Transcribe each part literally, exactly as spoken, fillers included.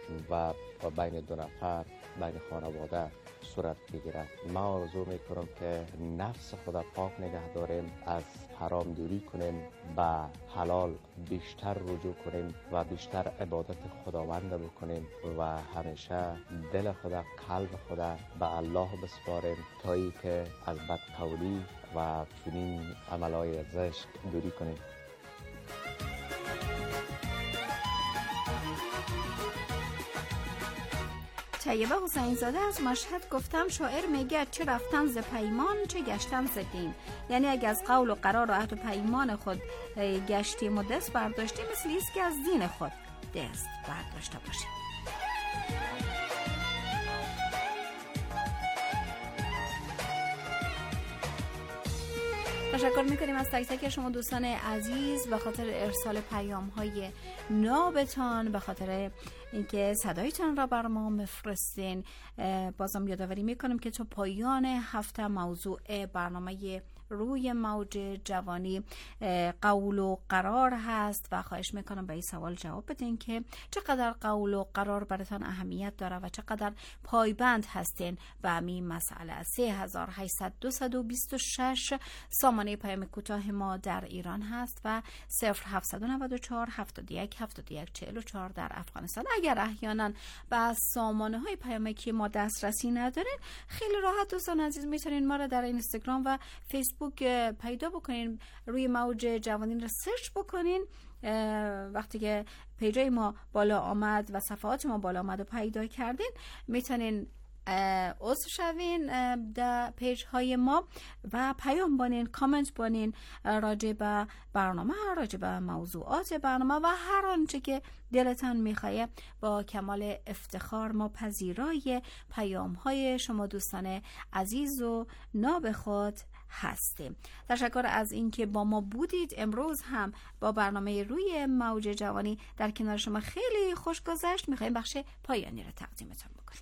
و بین دو نفر، بین خانواده صورت بگیرد. ما آرزو میکنم که نفس خود پاک نگه داریم، از حرام دوری کنیم، به حلال بیشتر رجوع کنیم و بیشتر عبادت خداوند بکنیم و همیشه دل خود، قلب خود به الله بسپاریم تا ای که از بدقولی و چنین عملهای زشت دوری کنیم. طیبه حسین زاده از مشهد گفتم شاعر میگه چه رفتن ز پیمان چه گشتن ز دین. یعنی اگه از قول و قرار و عهد و پیمان خود گشتیم و دست برداشتیم، مثل ایست که از دین خود دست برداشته باشیم. تشکر میکنیم از تک تک شما دوستان عزیز به خاطر ارسال پیام های نابتان، به خاطر اینکه صدایتان را بر ما مفرستین. بازم یادآوری میکنم که تا پایان هفته موضوع برنامه روی موج جوانی قول و قرار هست و خواهش میکنم به این سوال جواب بدین که چقدر قول و قرار براتان اهمیت داره و چقدر پایبند هستین به همین مسئله. سه هزار و هشتصد دویست و بیست و شش سامانه پیام کوتاه ما در ایران هست و صفر هفتصد و نود و چهار هفتاد و یک هفتاد و یک چهل و چهار در افغانستان. اگر احیانا به سامانه های پیامی که ما دسترسی ندارین، خیلی راحت دوستان عزیز میتونین ما را در اینستاگرام و فیسبوک پیدا بکنین، روی موج جوانی را سرچ بکنین. وقتی که پیجای ما بالا آمد و صفحات ما بالا آمد و پیدا کردین، میتونین عضو شوین در پیج های ما و پیام بانین، کامنت بانین راجع به برنامه، راجع به موضوعات برنامه و هر آنچه که دلتان میخواه. با کمال افتخار ما پذیرای پیام های شما دوستان عزیز و ناب خود هستیم. تشکر از اینکه با ما بودید. امروز هم با برنامه روی موج جوانی در کنار شما خیلی خوش گذشت. میخوایم بخش پایانی رو تقدیمتون بکنیم.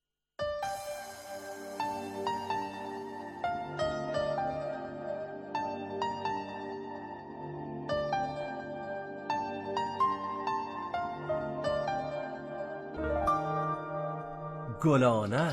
گلانه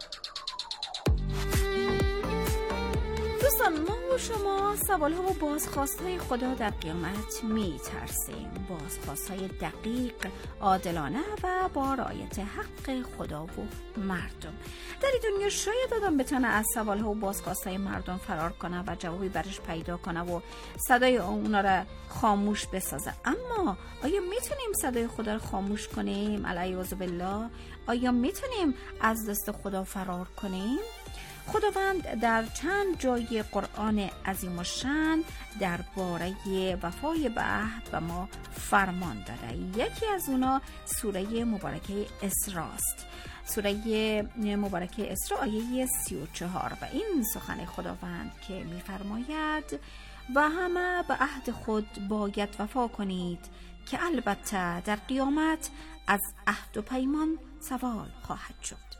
دوستان، ما و شما سوال ها و بازخواست های خدا در قیامت می ترسیم. بازخواست های دقیق، عادلانه و با رعایت حق خدا و مردم. در این دنیا شاید آدم بتونه از سوال ها و بازخواست های مردم فرار کنه و جوابی برش پیدا کنه و صدای اونا را خاموش بسازه. اما آیا میتونیم صدای خدا را خاموش کنیم؟ علیه بالله. آیا میتونیم از دست خدا فرار کنیم؟ خداوند در چند جای قرآن عظیم و شان درباره وفای به عهد و ما فرمان داده. یکی از اونا سوره مبارکه اسراء است. سوره مبارکه اسراء آیه سی و چهار و این سخن خداوند که می‌فرماید و همه به عهد خود باید وفا کنید که البته در قیامت از عهد و پیمان سوال خواهد شد.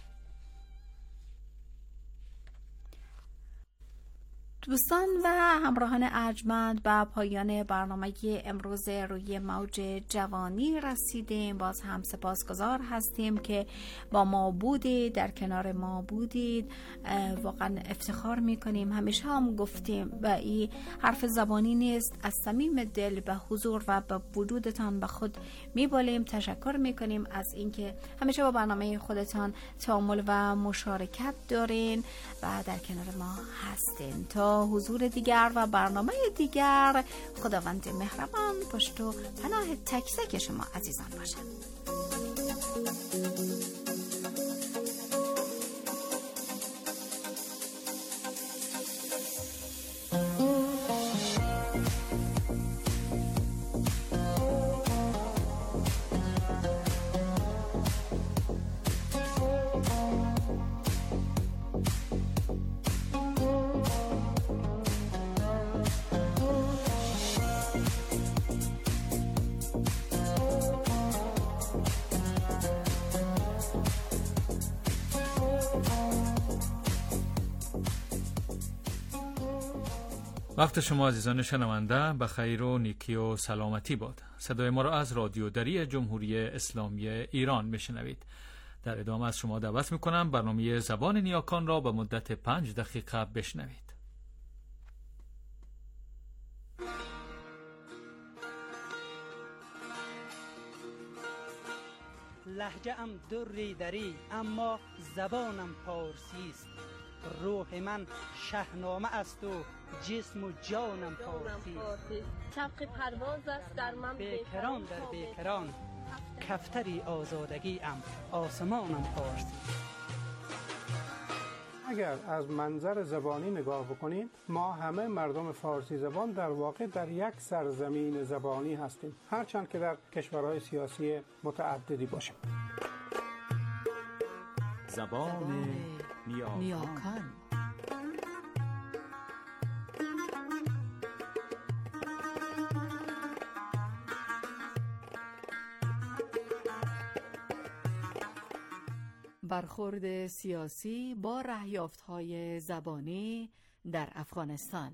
دوستان و همراهان ارجمند، به پایان برنامه امروز روی موج جوانی رسیدیم. باز هم سپاسگزار هستیم که با ما بودید، در کنار ما بودید. واقعا افتخار میکنیم. همیشه هم گفتیم و این حرف زبانی نیست، از صمیم دل به حضور و به وجودتان به خود میبالیم. تشکر میکنیم از اینکه همیشه با برنامه خودتان تأمل و مشارکت دارین و در کنار ما هستین. تا حضور دیگر و برنامه دیگر، خداوند مهربان پشت و پناه تک تک شما عزیزان باشد. وقت شما عزیزان شنونده به خیر و نیکی و سلامتی باد. صدای ما را از رادیو دری جمهوری اسلامی ایران میشنوید. در ادامه از شما دعوت میکنم برنامه زبان نیاکان را به مدت پنج دقیقه بشنوید. لهجه ام دری دری اما زبانم پارسی است. روح من شهنامه است و جسم و جانم پارسی است. چرخ پرواز است در من بیکران در بیکران، کفتری آزادگی ام آسمانم پارسی. اگر از منظر زبانی نگاه بکنید، ما همه مردم فارسی زبان در واقع در یک سرزمین زبانی هستیم، هرچند که در کشورهای سیاسی متعددی باشیم. زبان نیاکان. برخورد سیاسی با رهیافت‌های زبانی در افغانستان.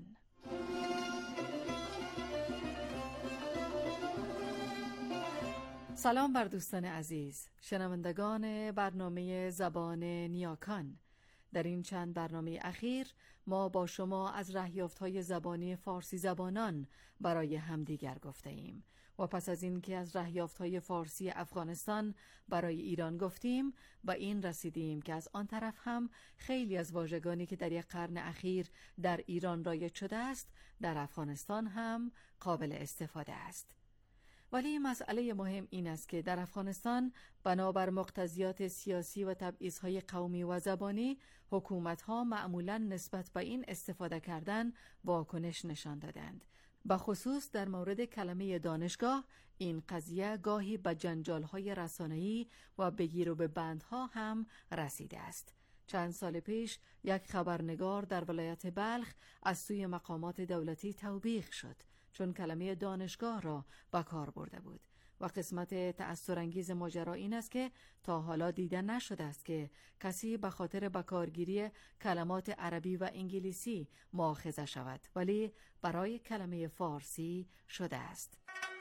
سلام بر دوستان عزیز، شنوندگان برنامه زبان نیاکان. در این چند برنامه اخیر ما با شما از رهیافت‌های زبانی فارسی زبانان برای همدیگر گفته ایم و پس از این که از رهیافت‌های فارسی افغانستان برای ایران گفتیم، به این رسیدیم که از آن طرف هم خیلی از واژگانی که در یک قرن اخیر در ایران رایج شده است، در افغانستان هم قابل استفاده است. ولی مسئله مهم این است که در افغانستان بنابر مقتضیات سیاسی و تبعیض‌های قومی و زبانی، حکومت‌ها معمولاً نسبت به این استفاده کردن واکنش نشان دادند. به خصوص در مورد کلمه دانشگاه، این قضیه گاهی به جنجال‌های رسانه‌ای و بگیر و ببندها هم رسیده است. چند سال پیش یک خبرنگار در ولایت بلخ از سوی مقامات دولتی توبیخ شد، چون کلمه دانشگاه را به کار برده بود. و قسمت تأثرانگیز ماجرا این است که تا حالا دیده نشده است که کسی به خاطر بکارگیری کلمات عربی و انگلیسی مؤاخذه شود، ولی برای کلمه فارسی شده است.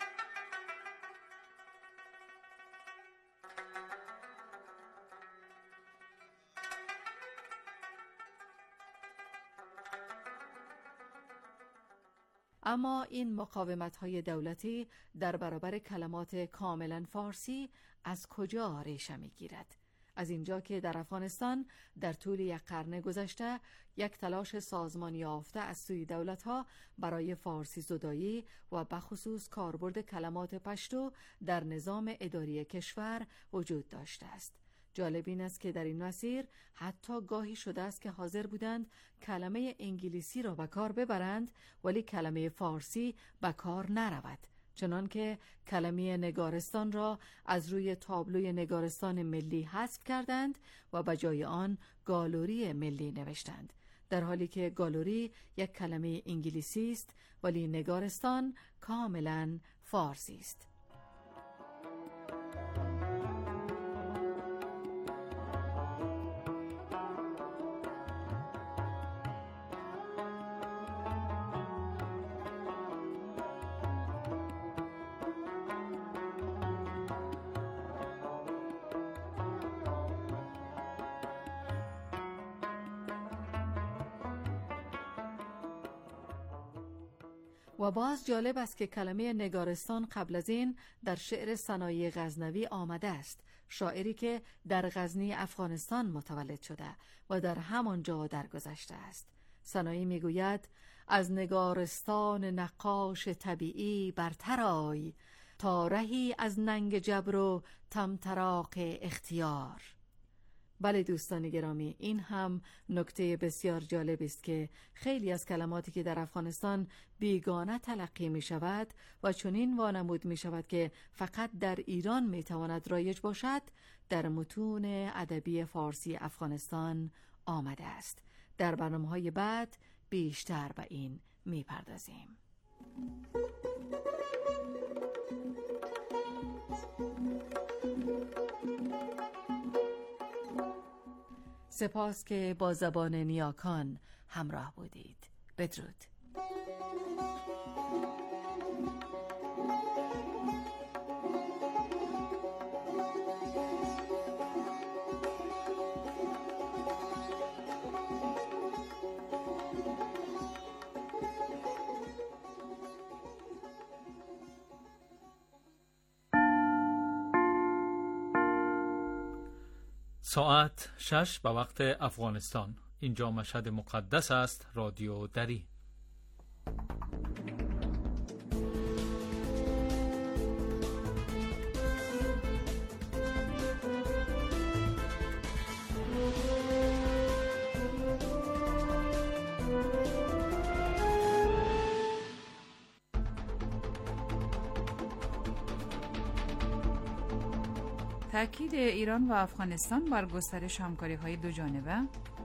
اما این مقاومت‌های دولتی در برابر کلمات کاملا فارسی از کجا ریشه می‌گیرد؟ از اینجا که در افغانستان در طول یک قرن گذشته یک تلاش سازمانی یافته از سوی دولت‌ها برای فارسی زدایی و بخصوص کاربرد کلمات پشتو در نظام اداری کشور وجود داشته است. جالب این است که در این مسیر حتی گاهی شده است که حاضر بودند کلمه انگلیسی را به کار ببرند ولی کلمه فارسی به کار نرود، چنان که کلمه نگارستان را از روی تابلوی نگارستان ملی حذف کردند و به جای آن گالوری ملی نوشتند، در حالی که گالوری یک کلمه انگلیسی است ولی نگارستان کاملا فارسی است. و باز جالب است که کلمه نگارستان قبل از این در شعر سنایی غزنوی آمده است، شاعری که در غزنی افغانستان متولد شده و در همان جا درگذشته است. سنایی میگوید: از نگارستان نقاش طبیعی برتر آی، تا رهی از ننگ جبر و طمطراق اختیار. بله دوستان گرامی، این هم نکته بسیار جالب است که خیلی از کلماتی که در افغانستان بیگانه تلقی می شود و چنین وانمود می شود که فقط در ایران می تواند رایج باشد، در متون ادبی فارسی افغانستان آمده است. در برنامه‌های بعد بیشتر به این می پردازیم. سپاس که با زبان نیاکان همراه بودید. بدرود. ساعت شش به وقت افغانستان. اینجا مشهد مقدس است. رادیو دری. تأکید ایران و افغانستان بر گسترش همکاری‌های دو جانبه،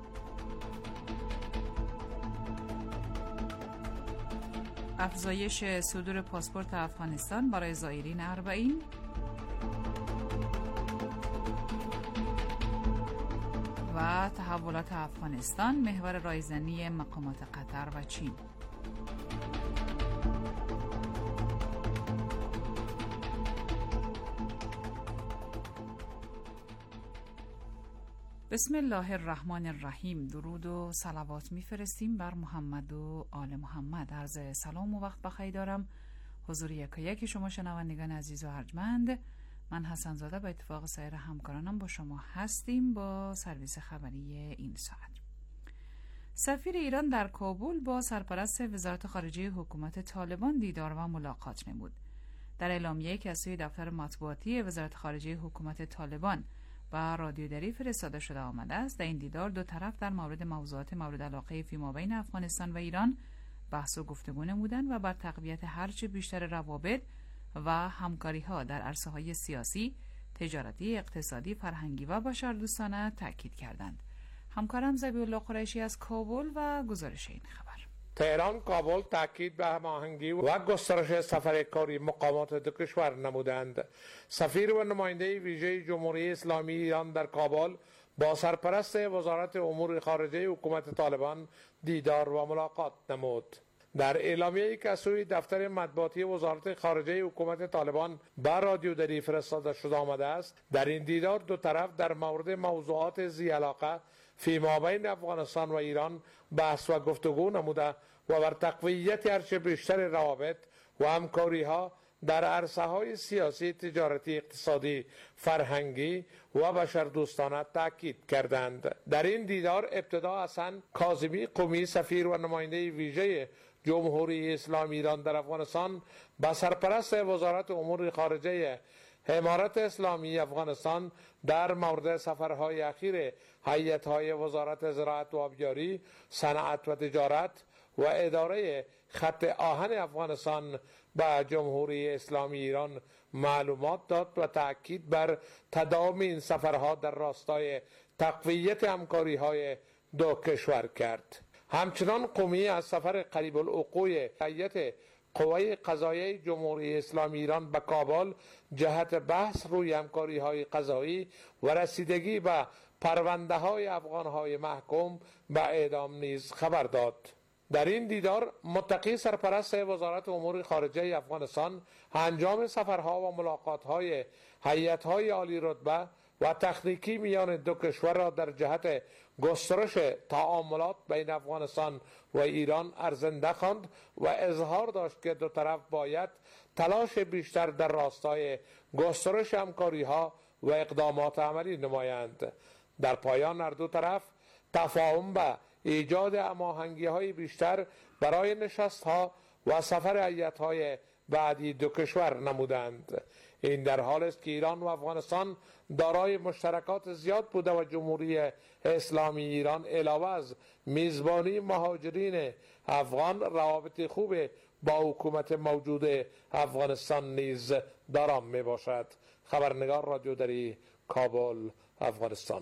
افزایش صدور پاسپورت افغانستان برای زائرین اربعین، و تحولات افغانستان محور رایزنی مقامات قطر و چین. بسم الله الرحمن الرحیم. درود و صلوات میفرستیم بر محمد و آل محمد. عرض سلام و وقت بخیر دارم حضور یک یک شما شنوندگان عزیز و ارجمند. من حسن زاده با اتفاق سایر همکارانم با شما هستیم با سرویس خبری این ساعت. سفیر ایران در کابل با سرپرست وزارت خارجه حکومت طالبان دیدار و ملاقات نمود. در اعلامیه‌ای که از سوی دفتر مطبوعاتی وزارت خارجه حکومت طالبان و رادیو دری فرستاده شده آمده است، در این دیدار دو طرف در مورد موضوعات مورد علاقه فیمابین افغانستان و ایران بحث و گفتگو نمودند و بر تقویت هرچه بیشتر روابط و همکاری‌ها در عرصه‌های سیاسی، تجارتی، اقتصادی، فرهنگی و بشردوستانه تاکید کردند. همکارم ذبیح‌الله قریشی از کابل و گزارش این خبر. تهران کابل تاکید به هماهنگی و گسترش سفر کاری مقامات دو کشور نمودند. سفیر و نماینده ویژه جمهوری اسلامی ایران در کابل با سرپرست وزارت امور خارجه حکومت طالبان دیدار و ملاقات نمود. در اعلامیه‌ای که از سوی دفتر مطبوعاتی وزارت خارجه حکومت طالبان بر رادیو دری فرستاده شده آمده است، در این دیدار دو طرف در مورد موضوعات ذی علاقه فیمابین افغانستان و ایران بحث و گفتگو نموده و بر تقویت هرچه بیشتر روابط و همکاری‌ها در عرصه‌های سیاسی، تجارتی، اقتصادی، فرهنگی و بشردوستانه تاکید کردند. در این دیدار ابتدا حسن کاظمی قمی سفیر و نماینده ویژه جمهوری اسلامی ایران در افغانستان با سرپرست وزارت امور خارجه امارت اسلامی افغانستان در مورد سفرهای اخیر هیئت‌های وزارت زراعت و آبیاری، صنعت و تجارت و اداره خط آهن افغانستان به جمهوری اسلامی ایران معلومات داد و تأکید بر تداوم این سفرها در راستای تقویت همکاری‌های دو کشور کرد. همچنان قمی از سفر قریب الوقوع هیئت قوای قضاییه جمهوری اسلامی ایران به کابل جهت بحث روی همکاری‌های قضایی و رسیدگی به پرونده‌های افغان‌های محکوم به اعدام نیز خبر داد. در این دیدار متقی سرپرست وزارت امور خارجه افغانستان انجام سفرها و ملاقات‌های هیئت‌های عالی رتبه و تکنیکی میان دو کشور را در جهت گسترش تعاملات بین افغانستان و ایران ارزنده خواند و اظهار داشت که دو طرف باید تلاش بیشتر در راستای گسترش همکاری‌ها و اقدامات عملی نمایند. در پایان هر دو طرف تفاهم به ایجاد هماهنگی‌های بیشتر برای نشست‌ها و سفر هیئت‌های بعدی دو کشور نمودند. این در حال است که ایران و افغانستان دارای مشترکات زیاد بوده و جمهوری اسلامی ایران علاوه از میزبانی مهاجرین افغان روابط خوب با حکومت موجود افغانستان نیز دارام می باشد. خبرنگار رادیو دری، کابل، افغانستان.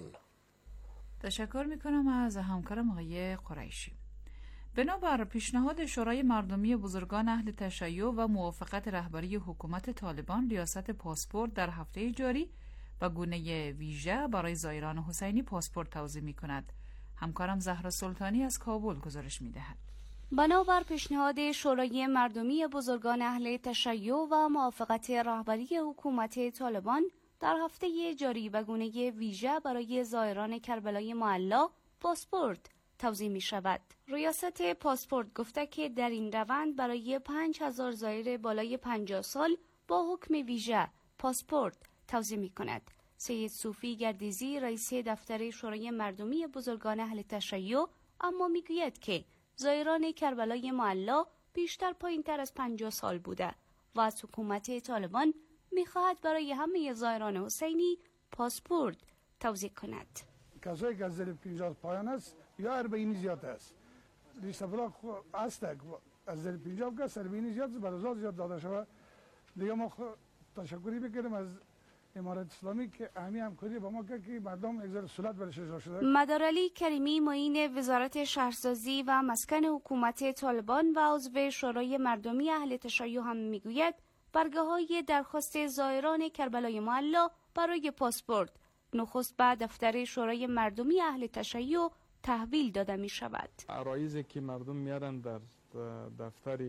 تشکر می کنم از همکارم آقای قریشی. بنابر پیشنهاد شورای مردمی بزرگان اهل تشیع و موافقت رهبری حکومت طالبان، ریاست پاسپورت در هفته جاری و گونه ویژه برای زائران حسینی پاسپورت توزیع می کند. همکارم زهرا سلطانی از کابل گزارش می دهد. بنابر پیشنهاد شورای مردمی بزرگان اهل تشیع و موافقت رهبری حکومت طالبان، در هفته جاری به گونه ویژه برای زائران کربلای معلی پاسپورت توزیع می شود. ریاست پاسپورت گفته که در این روند برای پنج هزار زائر بالای پنجاه سال با حکم ویژه پاسپورت توزیع می کند. سید صوفی گردیزی رئیس دفتر شورای مردمی بزرگان اهل تشیع اما میگوید که زائران کربلای معلی بیشتر پایین‌تر از پنجاه سال بوده و از حکومت طالبان میخواهد برای همه زائران حسینی پاسپورت توزیع کند. کسایی که از زیر پنجاه پایان است یا اربعین زیاد است. لیست بلاک است از زیر پنجاه که اربعین زیاد است، برای زیاد داده شود. دیگه ما تشکری بکنیم از امارت اسلامی که اهمی همکاری با ما کرد که مردم اگزار سولت برش اجرا شده. مدارعلی کریمی معین وزارت شهرسازی و مسکن حکومت طالبان و عضو شورای مردمی اهل تشیع هم میگوید برگه‌های درخواست زائران کربلای معلی برای پاسپورت نخست به دفتر شورای مردمی اهل تشیع تحویل داده می شود. عرایضی که مردم میارن در دفتر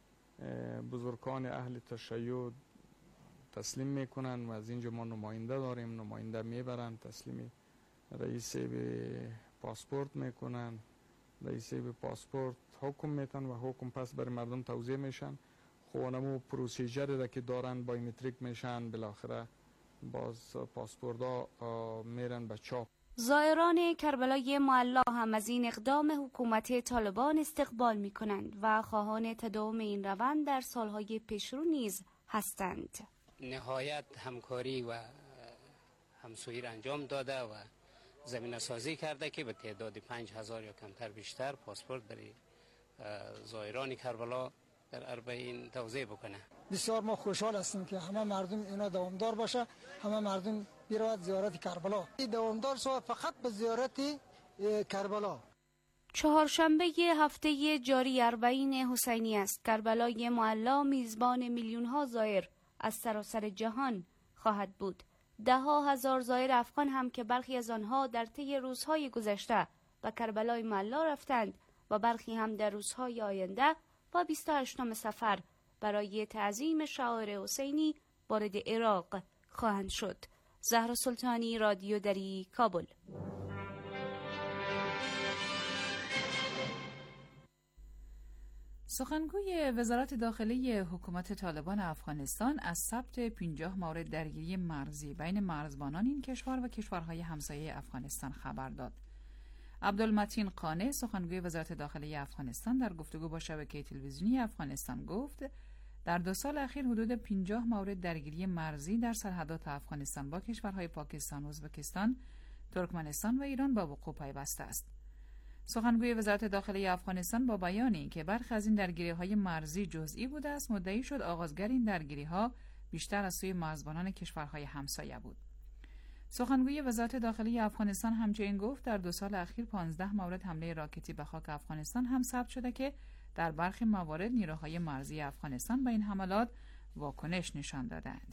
بزرگان اهل تشیع تسلیم میکنن و از اینجا ما نماینده داریم، نماینده میبرن تسلیم رئیس به پاسپورت میکنن، رئیس به پاسپورت حکم میتن و حکم پس برای مردم توزیع میشن. خوانمو پروسیجری را که دارن بایومتریک میشن، بالاخره باز پاسپورت ها میرن به چاپ. زائران کربلای معلی هم از این اقدام حکومت طالبان استقبال می کنند و خواهان تداوم این روند در سالهای پیشرو نیز هستند. نهایت همکاری و همسویی را انجام داده و زمینه سازی کرده که به تعداد پنج هزار یا کمتر بیشتر پاسپورت برای زائران کربلا در اربعین توزیع بکنه. بسیار ما خوشحال هستیم که همه مردم اینا دوامدار باشه، همه مردم برود زیارت کربلا. دوامدار شود فقط به زیارت کربلا. چهارشنبه هفته جاری اربعین حسینی است. کربلای معلی میزبان میلیون ها زائر از سراسر جهان خواهد بود. ده ها هزار زائر افغان هم که برخی از آنها در طی روزهای گذشته به کربلای معلی رفتند و برخی هم در روزهای آینده و بیست و هشتم صفر برای تعظیم شعائر حسینی وارد عراق خواهند شد. زهرا سلطانی، رادیو دری، کابل. سخنگوی وزارت داخلی حکومت طالبان افغانستان از ثبت پنجاه مورد درگیری مرزی بین مرزبانان این کشور و کشورهای همسایه افغانستان خبر داد. عبدالمتین قانع، سخنگوی وزارت داخلی افغانستان، در گفتگو با شبکه تلویزیونی افغانستان گفت در دو سال اخیر حدود پنجاه مورد درگیری مرزی در سرحدات افغانستان با کشورهای پاکستان، ازبکستان، ترکمنستان و ایران با وقوع پیوسته است. سخنگوی وزارت داخلی افغانستان با بیان اینکه برخی از این درگیری‌های مرزی جزئی بوده است، مدعی شد آغازگر این درگیری‌ها بیشتر از سوی مرزبانان کشورهای همسایه بود. سخنگوی وزارت داخلی افغانستان همچنین گفت در دو سال اخیر پانزده مورد حمله راکتی به خاک افغانستان هم ثبت شده که در برخی موارد نیروهای مرزی افغانستان به این حملات واکنش نشان دادند.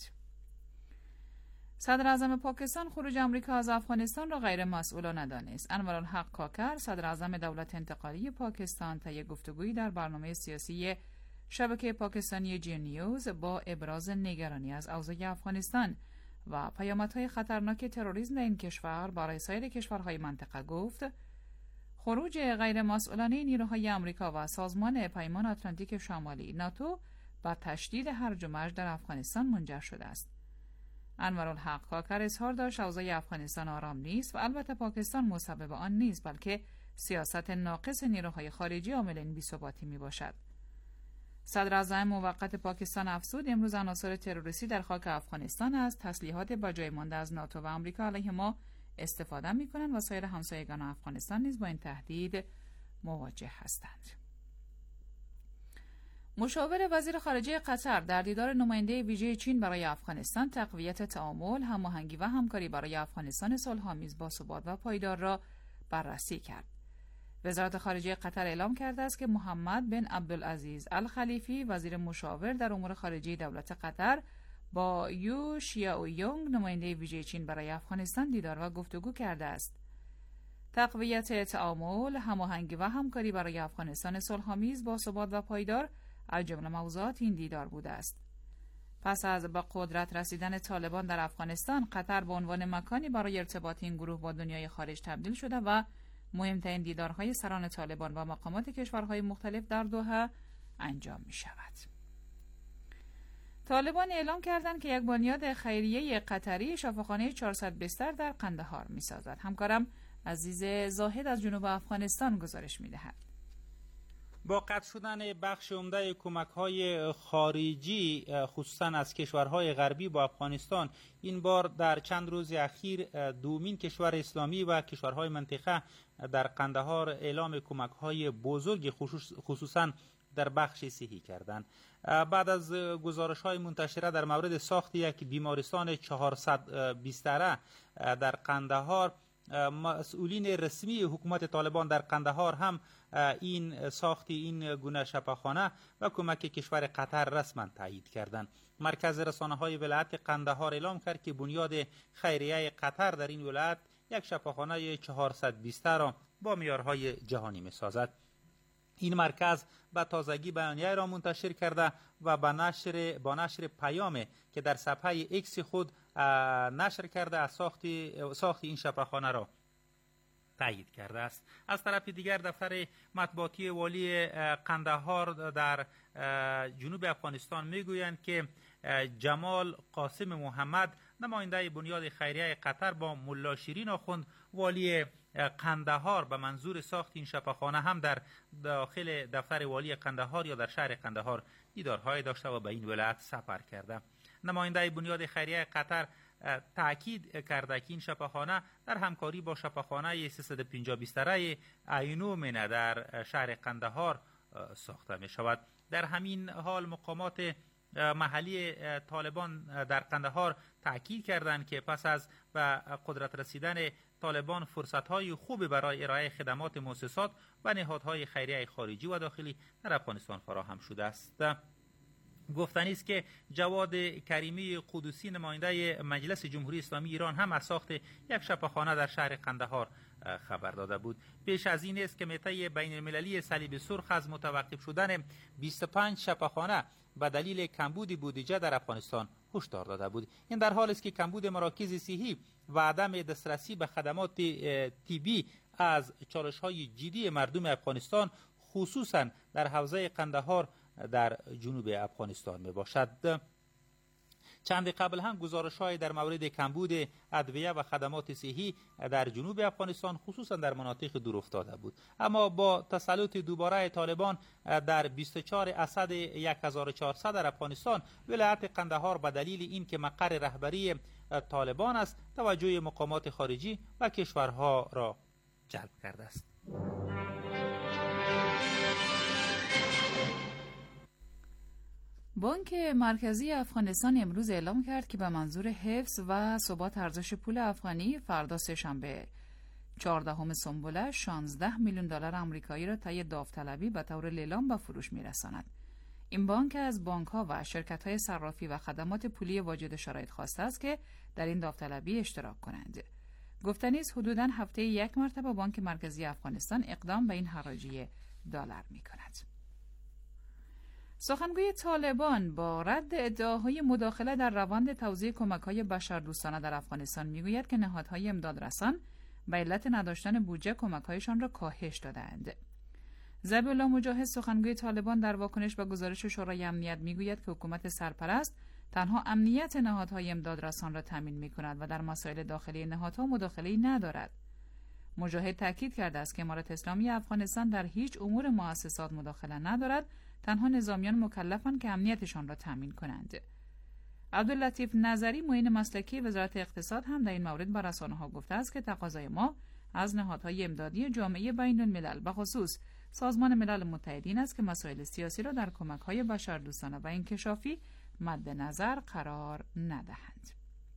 صدر اعظم پاکستان خروج آمریکا از افغانستان را غیر مسئولانه دانست. انورالحق کاکر، صدر اعظم دولت انتقالی پاکستان، طی گفتگویی در برنامه سیاسی شبکه پاکستانی جی نیوز با ابراز نگرانی از اوضاع افغانستان و پیامدهای خطرناک تروریسم در این کشور برای سایر کشورهای منطقه گفت خروج غیر مسئولانه نیروهای آمریکا و سازمان پیمان اتلانتیک شمالی ناتو با تشدید هرج و مرج در افغانستان منجر شده است. انورالحق کاکر اظهار داشت اوضاع افغانستان آرام نیست و البته پاکستان مسبب آن نیست، بلکه سیاست ناقص نیروهای خارجی عامل این بی‌ثباتی میباشد. صدر اعظم موقت پاکستان افزود امروز عناصر تروریستی در خاک افغانستان از تسلیحات بجای مانده از ناتو و آمریکا علیه ما استفاده میکنند و سایر همسایگان افغانستان نیز با این تهدید مواجه هستند. مشاور وزیر خارجه قطر در دیدار نماینده ویژه چین برای افغانستان تقویت تعامل، هماهنگی و همکاری برای افغانستان صلح‌آمیز، باثبات و پایدار را بررسی کرد. وزارت خارجه قطر اعلام کرده است که محمد بن عبدالعزیز الخلیفی، وزیر مشاور در امور خارجه دولت قطر، با یو شیائویونگ، نماینده ویژه چین برای افغانستان، دیدار و گفتگو کرده است. تقویت تعامل، هماهنگی و همکاری برای افغانستان صلح‌آمیز، باثبات و پایدار از جمله موضوعات این دیدار بوده است. پس از به قدرت رسیدن طالبان در افغانستان، قطر به عنوان مکانی برای ارتباط این گروه با دنیای خارج تبدیل شده و مهمترین دیدارهای سران طالبان و مقامات کشورهای مختلف در دوحه انجام می شود. طالبان اعلام کردند که یک بنیاد خیریه قطری شفاخانه چهارصد بستر در قندهار می‌سازد. همکارم عزیز زاهد از جنوب افغانستان گزارش می‌دهد. با قطع شدن بخش عمده کمک‌های خارجی خصوصا از کشورهای غربی با افغانستان، این بار در چند روز اخیر دومین کشور اسلامی و کشورهای منطقه در قندهار اعلام کمک‌های بزرگ خصوصا در بخش صحی کردند. بعد از گزارش‌های منتشره در مورد ساخت یک بیمارستان چهارصد بستره در قندهار، مسئولین رسمی حکومت طالبان در قندهار هم این ساخت این گونه شفاخانه و کمک کشور قطر رسما تایید کردند. مرکز رسانه‌های ولایت قندهار اعلام کرد که بنیاد خیریه قطر در این ولایت یک شفاخانه چهارصد بستر را با معیارهای جهانی می‌سازد. این مرکز به تازگی بیانیه را منتشر کرده و با نشر با نشر پیامی که در صفحه ایکس خود نشر کرده از ساخت ساخت این شفاخانه را تایید کرده است. از طرف دیگر دفتر مطبوعاتی والی قندهار در جنوب افغانستان میگویند که جمال قاسم محمد نماینده بنیاد خیریه قطر با ملا شیرین آخوند والی قندهار به منظور ساخت این شفاخانه هم در داخل دفتر والی قندهار یا در شهر قندهار دیدارهای داشته و به این ولایت سفر کرده. نماینده بنیاد خیریه قطر تأکید کرده که این شفاخانه در همکاری با شفاخانه سیصد و پنجاه بستره عینومنه در شهر قندهار ساخته می شود. در همین حال مقامات محلی طالبان در قندهار تأکید کردند که پس از به قدرت رسیدن طالبان فرصت‌های خوبی برای ارائه خدمات مؤسسات و نهادهای خیریه خارجی و داخلی در افغانستان فراهم شده است. گفتنی است که جواد کریمی قدوسی نماینده مجلس جمهوری اسلامی ایران هم از ساخت یک شفاخانه در شهر قندهار خبر داده بود. پیش از این است که میته بین المللی صلیب سرخ از متوقف شدن بیست و پنج شفاخانه به دلیل کمبود بودجه در افغانستان هشدار داده بود. این در حالی است که کمبود مراکز صحی و عدم دسترسی به خدمات طبی از چالش‌های جدی مردم افغانستان خصوصا در حوزه قندهار در جنوب افغانستان می باشد. چند قبل هم گزارش‌های در مورد کمبود ادویه و خدمات صحی در جنوب افغانستان خصوصا در مناطق دورافتاده بود. اما با تسلط دوباره طالبان در بیست و چهار اسد هزار و چهارصد در افغانستان، ولایت قندهار به دلیل اینکه مقر رهبری طالبان است توجه مقامات خارجی و کشورها را جلب کرده است. بانک مرکزی افغانستان امروز اعلام کرد که به منظور حفظ و ثبات ارزش پول افغانی فردا سه‌شنبه چهاردهم سنبله شانزده میلیون دلار آمریکایی را طی داوطلبی به طور لیلام به فروش می‌رساند. این بانک از بانک‌ها و شرکت‌های صرافی و خدمات پولی واجد شرایط خواسته است که در این داوطلبی اشتراک کنند. گفتنی است حدوداً هفته یک مرتبه بانک مرکزی افغانستان اقدام به این حراجی دلار می‌کند. سخنگوی طالبان با رد ادعاهای مداخله در روند توزیع کمک‌های بشردوستانه در افغانستان میگوید که نهادهای امدادرسان به علت نداشتن بودجه کمک‌هایشان را کاهش دادند. ذبیح الله مجاهد سخنگوی طالبان در واکنش به گزارش شورای امنیت میگوید که حکومت سرپرست تنها امنیت نهادهای امدادرسان را تامین می‌کند و در مسائل داخلی نهادها مداخله‌ای ندارد. مجاهد تاکید کرده است که امارت اسلامی افغانستان در هیچ امور مؤسسات مداخله ندارد، تنها نظامیان مکلفند که امنیتشان را تامین کنند. عبداللطیف نظری معین مسلکی وزارت اقتصاد هم در این مورد به رسانه‌ها گفته است که تقاضای ما از نهادهای امدادی جامعه بین‌الملل به خصوص سازمان ملل متحدین است که مسائل سیاسی را در کمک‌های بشردوستانه و انکشافی مد نظر قرار ندهند.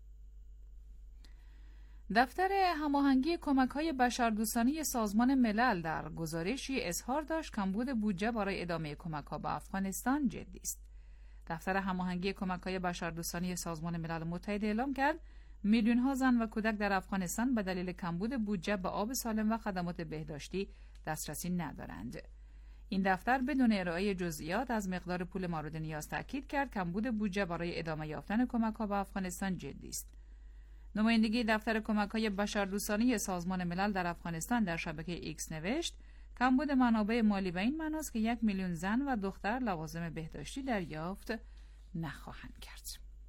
دفتر هماهنگی کمک‌های بشردوستانه سازمان ملل در گزارشی اظهار داشت کمبود بودجه برای ادامه کمک‌ها به افغانستان جدی است. دفتر هماهنگی کمک‌های بشردوستانه سازمان ملل متحد اعلام کرد میلیون‌ها زن و کودک در افغانستان به دلیل کمبود بودجه به آب سالم و خدمات بهداشتی دسترسی ندارند. این دفتر بدون ارائه جزئیات از مقدار پول مورد نیاز تاکید کرد کمبود بودجه برای ادامه یافتن کمک‌ها به افغانستان جدی است. نمایندگی دفتر کمک‌های بشردوستانه سازمان ملل در افغانستان در شبکه ایکس نوشت کمبود منابع مالی به این معناست که یک میلیون زن و دختر لوازم بهداشتی دریافت نخواهند کرد.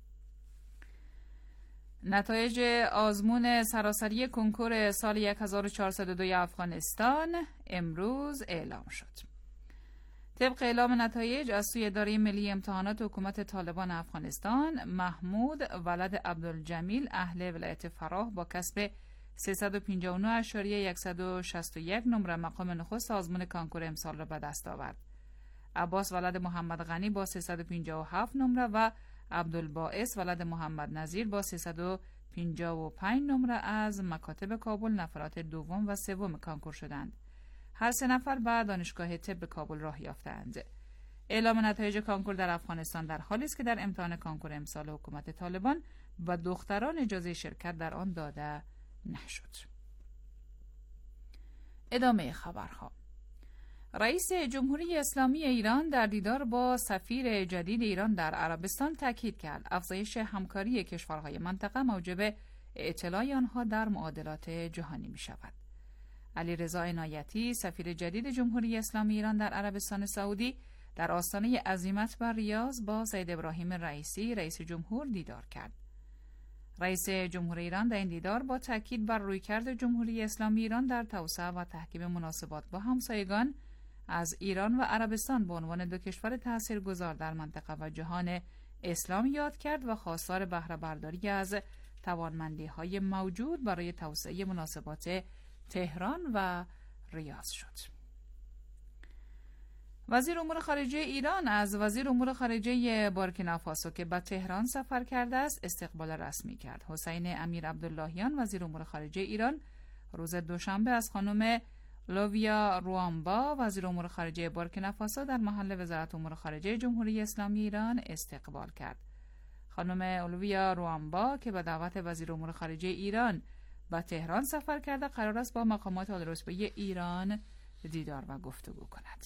نتایج آزمون سراسری کنکور سال هزار و چهارصد و دو افغانستان امروز اعلام شد. طبق اعلام نتایج از سوی اداره ملی امتحانات حکومت طالبان افغانستان، محمود ولد عبدالجمیل اهل ولایت فراه با کسب سیصد و پنجاه و نه اعشاریه صد و شصت و یک نمره مقام نخست آزمون کنکور امسال را به دست آورد. عباس ولد محمد غنی با سیصد و پنجاه و هفت نمره و عبدالباعث ولد محمد نظیر با سیصد و پنجاه و پنج نمره از مکاتب کابل نفرات دوم و سوم کنکور شدند. هر سه نفر به دانشگاه طب کابل راه یافتند. اعلام نتایج کنکور در افغانستان در حالی است که در امتحان کنکور امسال حکومت طالبان و دختران اجازه شرکت در آن داده نشد. ادامه خبرها. رئیس جمهوری اسلامی ایران در دیدار با سفیر جدید ایران در عربستان تاکید کرد افزایش همکاری کشورهای منطقه موجب اطلاع آنها در معادلات جهانی می شود. علیرضا عنایتی سفیر جدید جمهوری اسلامی ایران در عربستان سعودی در آستانه عزیمت بر ریاض با سید ابراهیم رئیسی رئیس جمهور دیدار کرد. رئیس جمهوری ایران در این دیدار با تاکید بر رویکرد جمهوری اسلامی ایران در توسعه و تحکیم مناسبات با همسایگان از ایران و عربستان به عنوان دو کشور تاثیرگذار در منطقه و جهان اسلام یاد کرد و خواستار بهره برداری از توانمندی‌های موجود برای توسعه مناسبات تهران و ریاض شد. وزیر امور خارجه ایران از وزیر امور خارجه بورکینافاسو که به تهران سفر کرده است استقبال رسمی کرد. حسین امیر عبداللهیان وزیر امور خارجه ایران روز دوشنبه از خانم لوویا روامبا وزیر امور خارجه بورکینافاسو در محل وزارت امور خارجه جمهوری اسلامی ایران استقبال کرد. خانم لوویا روامبا که به دعوت وزیر امور خارجه ایران به تهران سفر کرده قرار است با مقامات عالی‌رتبه ایران دیدار و گفتگو کند.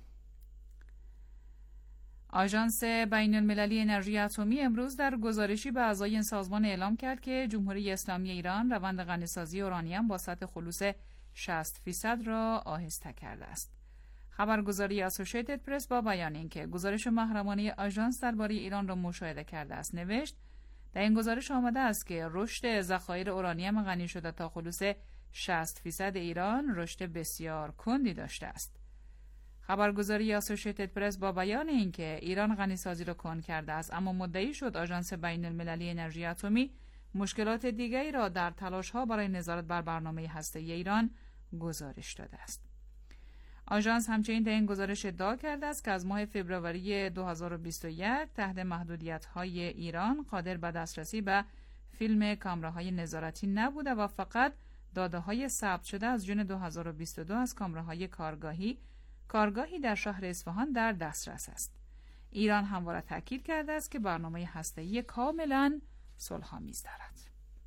آژانس بین المللی انرژی اتمی امروز در گزارشی به اعضای این سازمان اعلام کرد که جمهوری اسلامی ایران روند غنیسازی اورانیم با سطح خلوص شصت درصد را آهسته کرده است. خبرگزاری اسوسییتد پرس با بیان اینکه گزارش محرمانه آژانس درباره ایران را مشاهده کرده است نوشت: در این گزارش آمده است که رشد ذخایر اورانیم غنی شده تا خلوص شصت درصد ایران رشد بسیار کندی داشته است. خبرگزاری اسوسییتد پرس با بیان اینکه ایران غنیسازی را کند کرده است اما مدعی شد آژانس بین المللی انرژی اتمی مشکلات دیگری را در تلاش‌ها برای نظارت بر برنامه هسته‌ای ایران گزارش داده است. آژانس همچنین در این گزارش ادعا کرده است که از ماه فوریه دو هزار و بیست و یک تحت محدودیت‌های ایران قادر به دسترسی به فیلم کامراهای نظارتی نبوده و فقط داده‌های ثبت شده از جون دو هزار و بیست و دو از کامراهای کارگاهی کارگاهی در شهر اصفهان در دسترس است. ایران همواره تاکید کرده است که برنامه هسته‌ای کاملاً صلح‌آمیز دارد.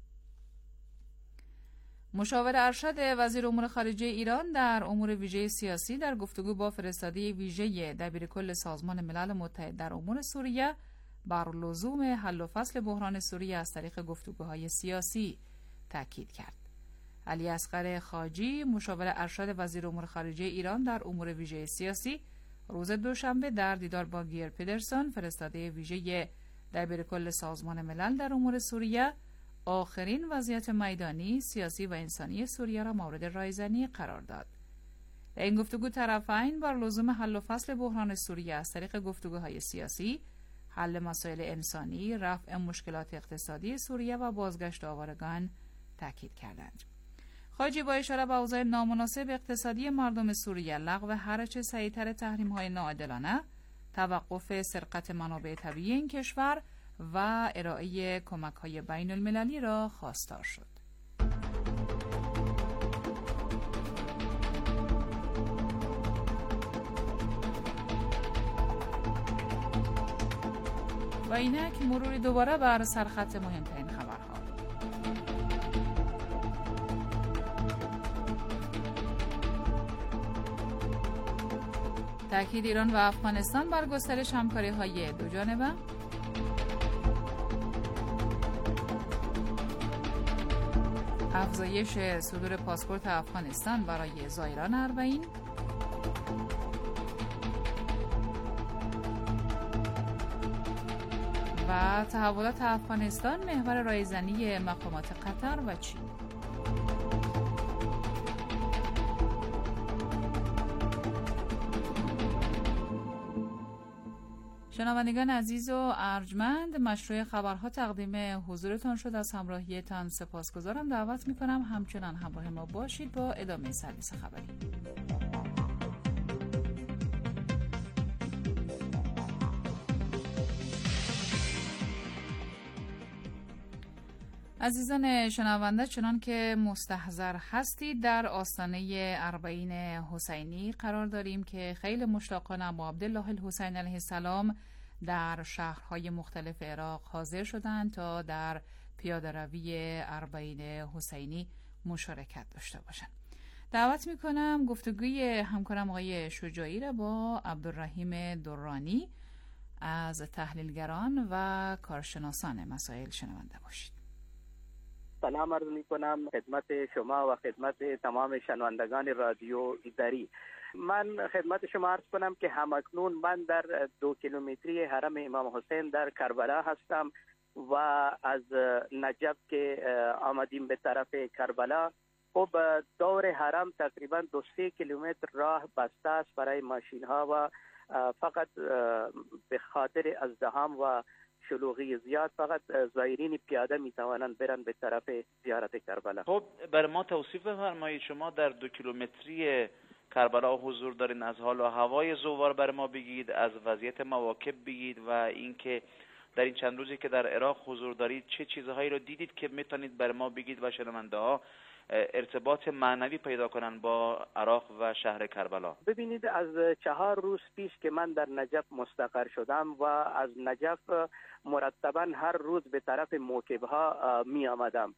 مشاور ارشد وزیر امور خارجه ایران در امور ویژه سیاسی در گفتگو با فرستاده ویژه دبیرکل سازمان ملل متحد در امور سوریه بر لزوم حل و فصل بحران سوریه از طریق گفتگوهای سیاسی تاکید کرد. علی اصغر خاجی مشاور ارشد وزیر امور خارجه ایران در امور ویژه سیاسی روز دوشنبه در دیدار با گیر پیدرسون فرستاده ویژه دبیرکل سازمان ملل در امور سوریه آخرین وضعیت میدانی، سیاسی و انسانی سوریه را مورد رایزنی قرار داد. در این گفتگو طرفین بر لزوم حل و فصل بحران سوریه از طریق گفتگوهای سیاسی، حل مسائل انسانی، رفع مشکلات اقتصادی سوریه و بازگشت آوارگان تاکید کردند. خاجی با اشاره به اوضاع نامناسب اقتصادی مردم سوریه، لغو هرچه سریعتر تحریم‌های ناعادلانه، توقف سرقت منابع طبیعی این کشور و ارائه کمک‌های بین المللی را خواستار شد. و اینک مروری دوباره بر سرخط مهمترین خبرها. تأکید ایران و افغانستان بر گسترش همکاری‌های دو جانبه. افزایش صدور پاسپورت افغانستان برای زائران اربعین. و تحولات افغانستان محور رایزنی مقامات قطر و چین. شنوندگان عزیز و ارجمند، مشروع خبرها تقدیم حضورتان شد. از همراهیتان سپاسگزارم. دعوت میکنم همچنان همراه ما باشید با ادامه سرویس خبری. عزیزان شنونده، چنان که مستحضر هستید در آستانه اربعین حسینی قرار داریم که خیلی مشتاقان ابا عبدالله الحسین علیه السلام در شهرهای مختلف عراق حاضر شدند تا در پیاده روی اربعین حسینی مشارکت داشته باشند. دعوت میکنم گفتگوی همکارم آقای شجاعی را با عبدالرحیم درانی از تحلیلگران و کارشناسان مسائل شنونده باشید. سلام عرض می کنم خدمت شما و خدمت تمام شنوندگان رادیو دری. من خدمت شما عرض کنم که همکنون من در دو کیلومتری حرم امام حسین در کربلا هستم و از نجف که آمدیم به طرف کربلا، خب دور حرم تقریبا دو سه کیلومتر راه بسته است برای ماشین ها و فقط به خاطر ازدحام و شلوغی زیاد فقط زائرین پیاده می توانند برن به طرف زیارت کربلا. خب برای ما توصیف بفرمایید، شما در دو کیلومتری کربلا حضور دارین، از حال و هوای زوار برای ما بگید، از وضعیت مواکب بگید و اینکه در این چند روزی که در عراق حضور دارید چه چیزهایی رو دیدید که میتونید برای ما بگید و شنونده ها ارتباط معنوی پیدا کنن با عراق و شهر کربلا. ببینید، از چهار روز پیش که من در نجف مستقر شدم و از نجف مرتبا هر روز به طرف موکب ها می آمدم،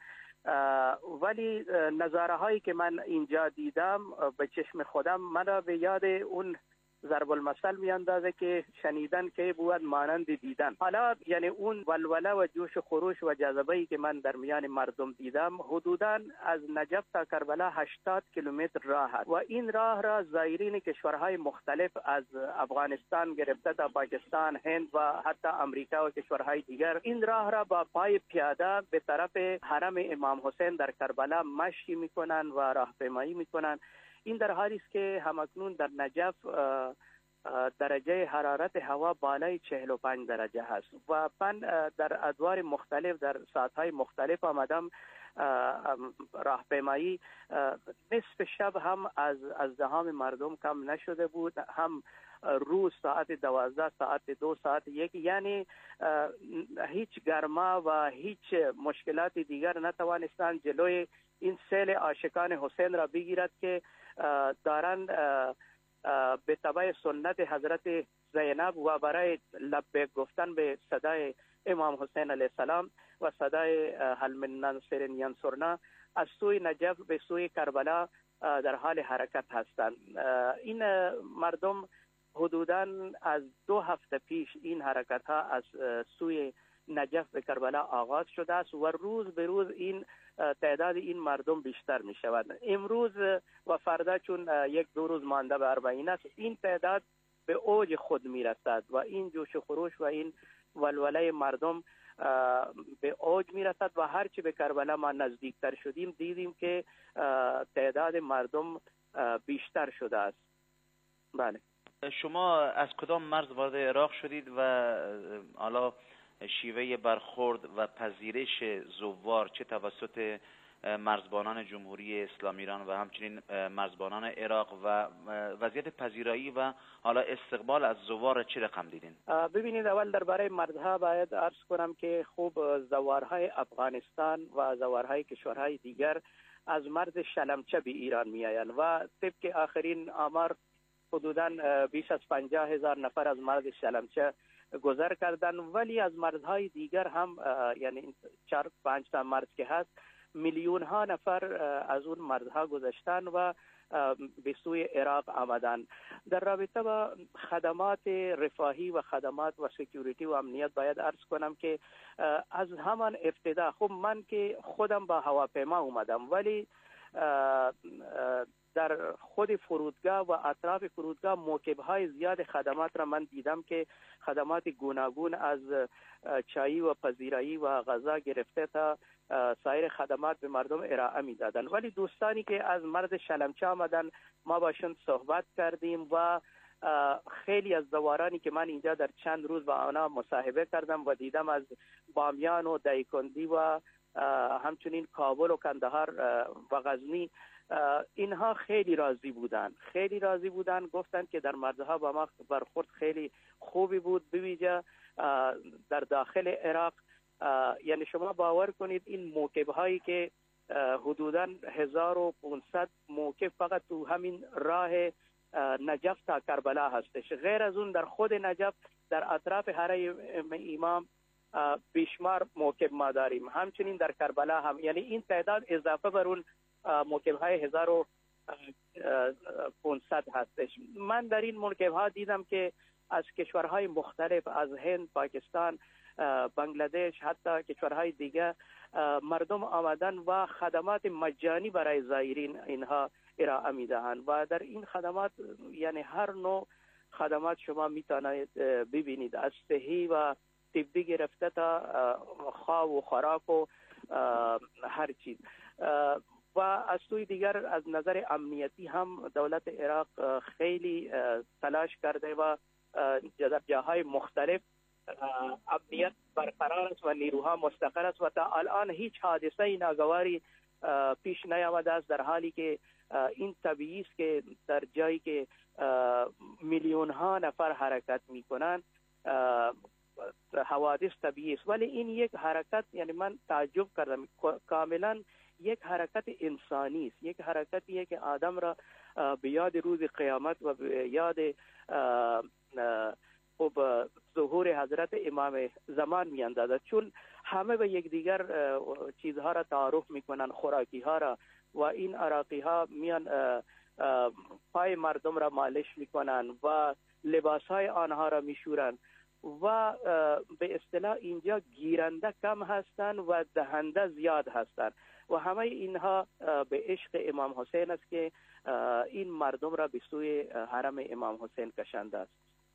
ولی نظاره هایی که من اینجا دیدم به چشم خودم مرا به یاد اون ضرب المثل می اندازه که شنیدن که بود مانند دیدن. حالا یعنی اون ولوله و جوش و خروش و جذبه‌ای که من در میان مردم دیدم حدوداً از نجف تا کربلا هشتاد کیلومتر راه است و این راه را زائرین کشورهای مختلف از افغانستان گرفته تا پاکستان، هند و حتی امریکا و کشورهای دیگر این راه را با پای پیاده به طرف حرم امام حسین در کربلا مشی میکنن و راهپیمایی میکنن. این در حالی است که همکنون در نجف درجه حرارت هوا بالای چهل و پنج درجه هست و من در ادوار مختلف در ساعتهای مختلف آمدم راهپیمایی. نصف شب هم از ازدحام مردم کم نشده بود، هم روز ساعت دوازده، ساعت دو، ساعت یک، یعنی هیچ گرما و هیچ مشکلات دیگر نتوانستند جلوی این سیل عاشقان حسین را بگیرد که دارند به تبع سنت حضرت زینب و برای لبیک گفتن به صدای امام حسین علیه السلام و صدای هل من ناصر ینصرنا از سوی نجف به سوی کربلا در حال حرکت هستند. این مردم حدوداً از دو هفته پیش این حرکت ها از سوی نجف به کربلا آغاز شده است و روز به روز این تعداد این مردم بیشتر می شود. امروز و فردا چون یک دو روز مانده به اربعین است، این تعداد به اوج خود می رسد و این جوش و خروش و این ولوله مردم به اوج می رسد و هرچی به کربلا ما نزدیکتر شدیم دیدیم که تعداد مردم بیشتر شده است. بله. شما از کدام مرز وارد عراق شدید و حالا شیوه برخورد و پذیرش زوار چه توسط مرزبانان جمهوری اسلامی ایران و همچنین مرزبانان عراق و وضعیت پذیرایی و حالا استقبال از زوار چه رقم دیدین؟ ببینید، اول درباره مرزها باید عرض کنم که خوب زوارهای افغانستان و زوارهای کشورهای دیگر از مرز شلمچه به ایران می آیند و طبق آخرین آمار حدوداً بیش از پنجاه هزار نفر از مرز شلمچه گذر کردن، ولی از مرزهای دیگر هم یعنی چهار پنج تا مرز که هست میلیون ها نفر از اون مرزها گذشتن و به سوی عراق آمدن. در رابطه با خدمات رفاهی و خدمات و سکیوریتی و امنیت باید عرض کنم که از همان ابتدا، خب من که خودم با هواپیما اومدم ولی در خود فرودگاه و اطراف فرودگاه موکب‌های زیاد خدمات را من دیدم که خدمات گوناگون از چایی و پذیرایی و غذا گرفته تا سایر خدمات به مردم ارائه می‌دادن. ولی دوستانی که از مرز شلمچه آمدن ما باشون صحبت کردیم و خیلی از زوارانی که من اینجا در چند روز با آنها مصاحبه کردم و دیدم از بامیان و دایکندی و همچنین کابل و کندهار و غزنی، اینها خیلی راضی بودن خیلی راضی بودن گفتن که در مرزها با ما برخورد خیلی خوبی بود، به ویژه در داخل عراق. یعنی شما باور کنید این موکب هایی که حدوداً هزار و پانصد موکب فقط تو همین راه نجف تا کربلا هستش. غیر از اون در خود نجف در اطراف حرم امام بیشمار موکب ما داریم، همچنین در کربلا هم. یعنی این تعداد اضافه بر اون موکب های هزار و پانصد هستش. من در این موکب ها دیدم که از کشورهای مختلف، از هند، پاکستان، بنگلادش، حتی کشورهای دیگه مردم آمدن و خدمات مجانی برای زائرین اینها ارائه میدهند و در این خدمات یعنی هر نوع خدمات شما میتونید ببینید، از صحی و طبی گرفته تا خواب و خوراک و هر چیز. و از سوی دیگر از نظر امنیتی هم دولت عراق خیلی تلاش کرده و در جاهای مختلف امنیت برقرار است و نیروها مستقر است و تا الان هیچ حادثه ناگواری پیش نیامده است، در حالی که این طبیعی است که در جایی که میلیون ها نفر حرکت میکنن حوادث طبیعی است. ولی این یک حرکت، یعنی من تعجب کردم، کاملا یک حرکت انسانی است، یک حرکتیه که آدم را به یاد روز قیامت و به یاد خب ظهور حضرت امام زمان میاندازد، چون همه به یکدیگر چیزها را تعارف میکنن، خوراکی ها را، و این عراقی ها میان پای مردم را مالش میکنن و لباس های آنها را میشورن و به اصطلاح اینجا گیرنده کم هستند و دهنده زیاد هستند و همه اینها به عشق امام حسین است که این مردم را به سوی حرم امام حسین کشانده است.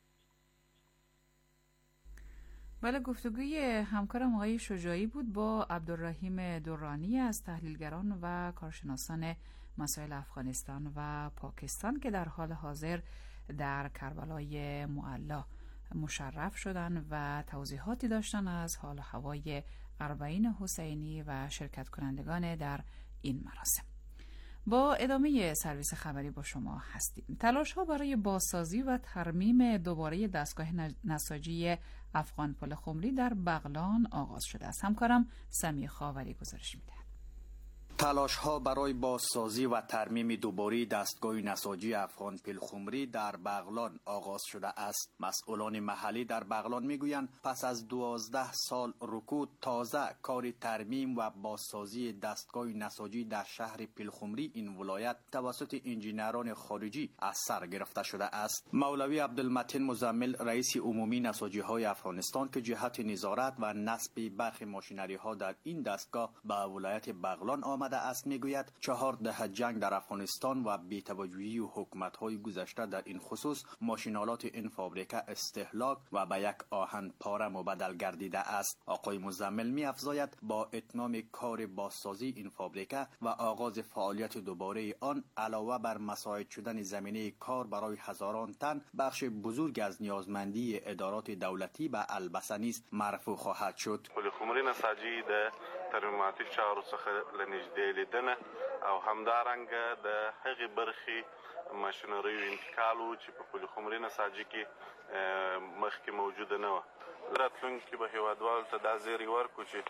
بله، گفتگوی همکارم آقای شجاعی بود با عبدالرحیم درانی از تحلیلگران و کارشناسان مسائل افغانستان و پاکستان که در حال حاضر در کربلای معلا مشرف شدن و توضیحاتی داشتن از حال و هوای اربعین حسینی و شرکت کنندگان در این مراسم. با ادامه سرویس خبری با شما هستیم. تلاش ها برای بازسازی و ترمیم دوباره دستگاه نساجی افغان پل خمری در بغلان آغاز شده است. همکارم سمیع خاوری گزارش میده. تلاش ها برای بازسازی و ترمیم دوباره دستگاه نساجی افغان پل خمری در بغلان آغاز شده است. مسئولان محلی در بغلان میگویند پس از دوازده سال رکود تازه کار ترمیم و بازسازی دستگاه نساجی در شهر پل خمری این ولایت توسط انجینران خارجی از سر گرفته شده است. مولوی عبدالمتین مزمل رئیس عمومی نساجی های افغانستان که جهت نظارت و نصب برخی ماشینری ها در این دستگاه به ولایت بغلان آمد است میگوید چهار دهه جنگ در افغانستان و بی‌توجهی و حکومت‌های گذشته در این خصوص ماشینالات این فابریکه استهلاک و به یک آهن پاره مبدل گردیده است. آقای مزمل می‌افزاید با اتمام کار بازسازی این فابریکه و آغاز فعالیت دوباره آن علاوه بر مساعد شدن زمینه کار برای هزاران تن بخش بزرگ از نیازمندی ادارات دولتی به البسه نیز مرفوع خواهد شد. پل خمری نساجی د ترمیماتي چارو څخه لنږدې لیدنه او همدارنګه د هغې برخې ماشینریو انتقال و چې په پل خمری نساجي کې مخکې موجوده نه وه. راتلونکي به هیوادوالو ته دا زیری ورکړو چې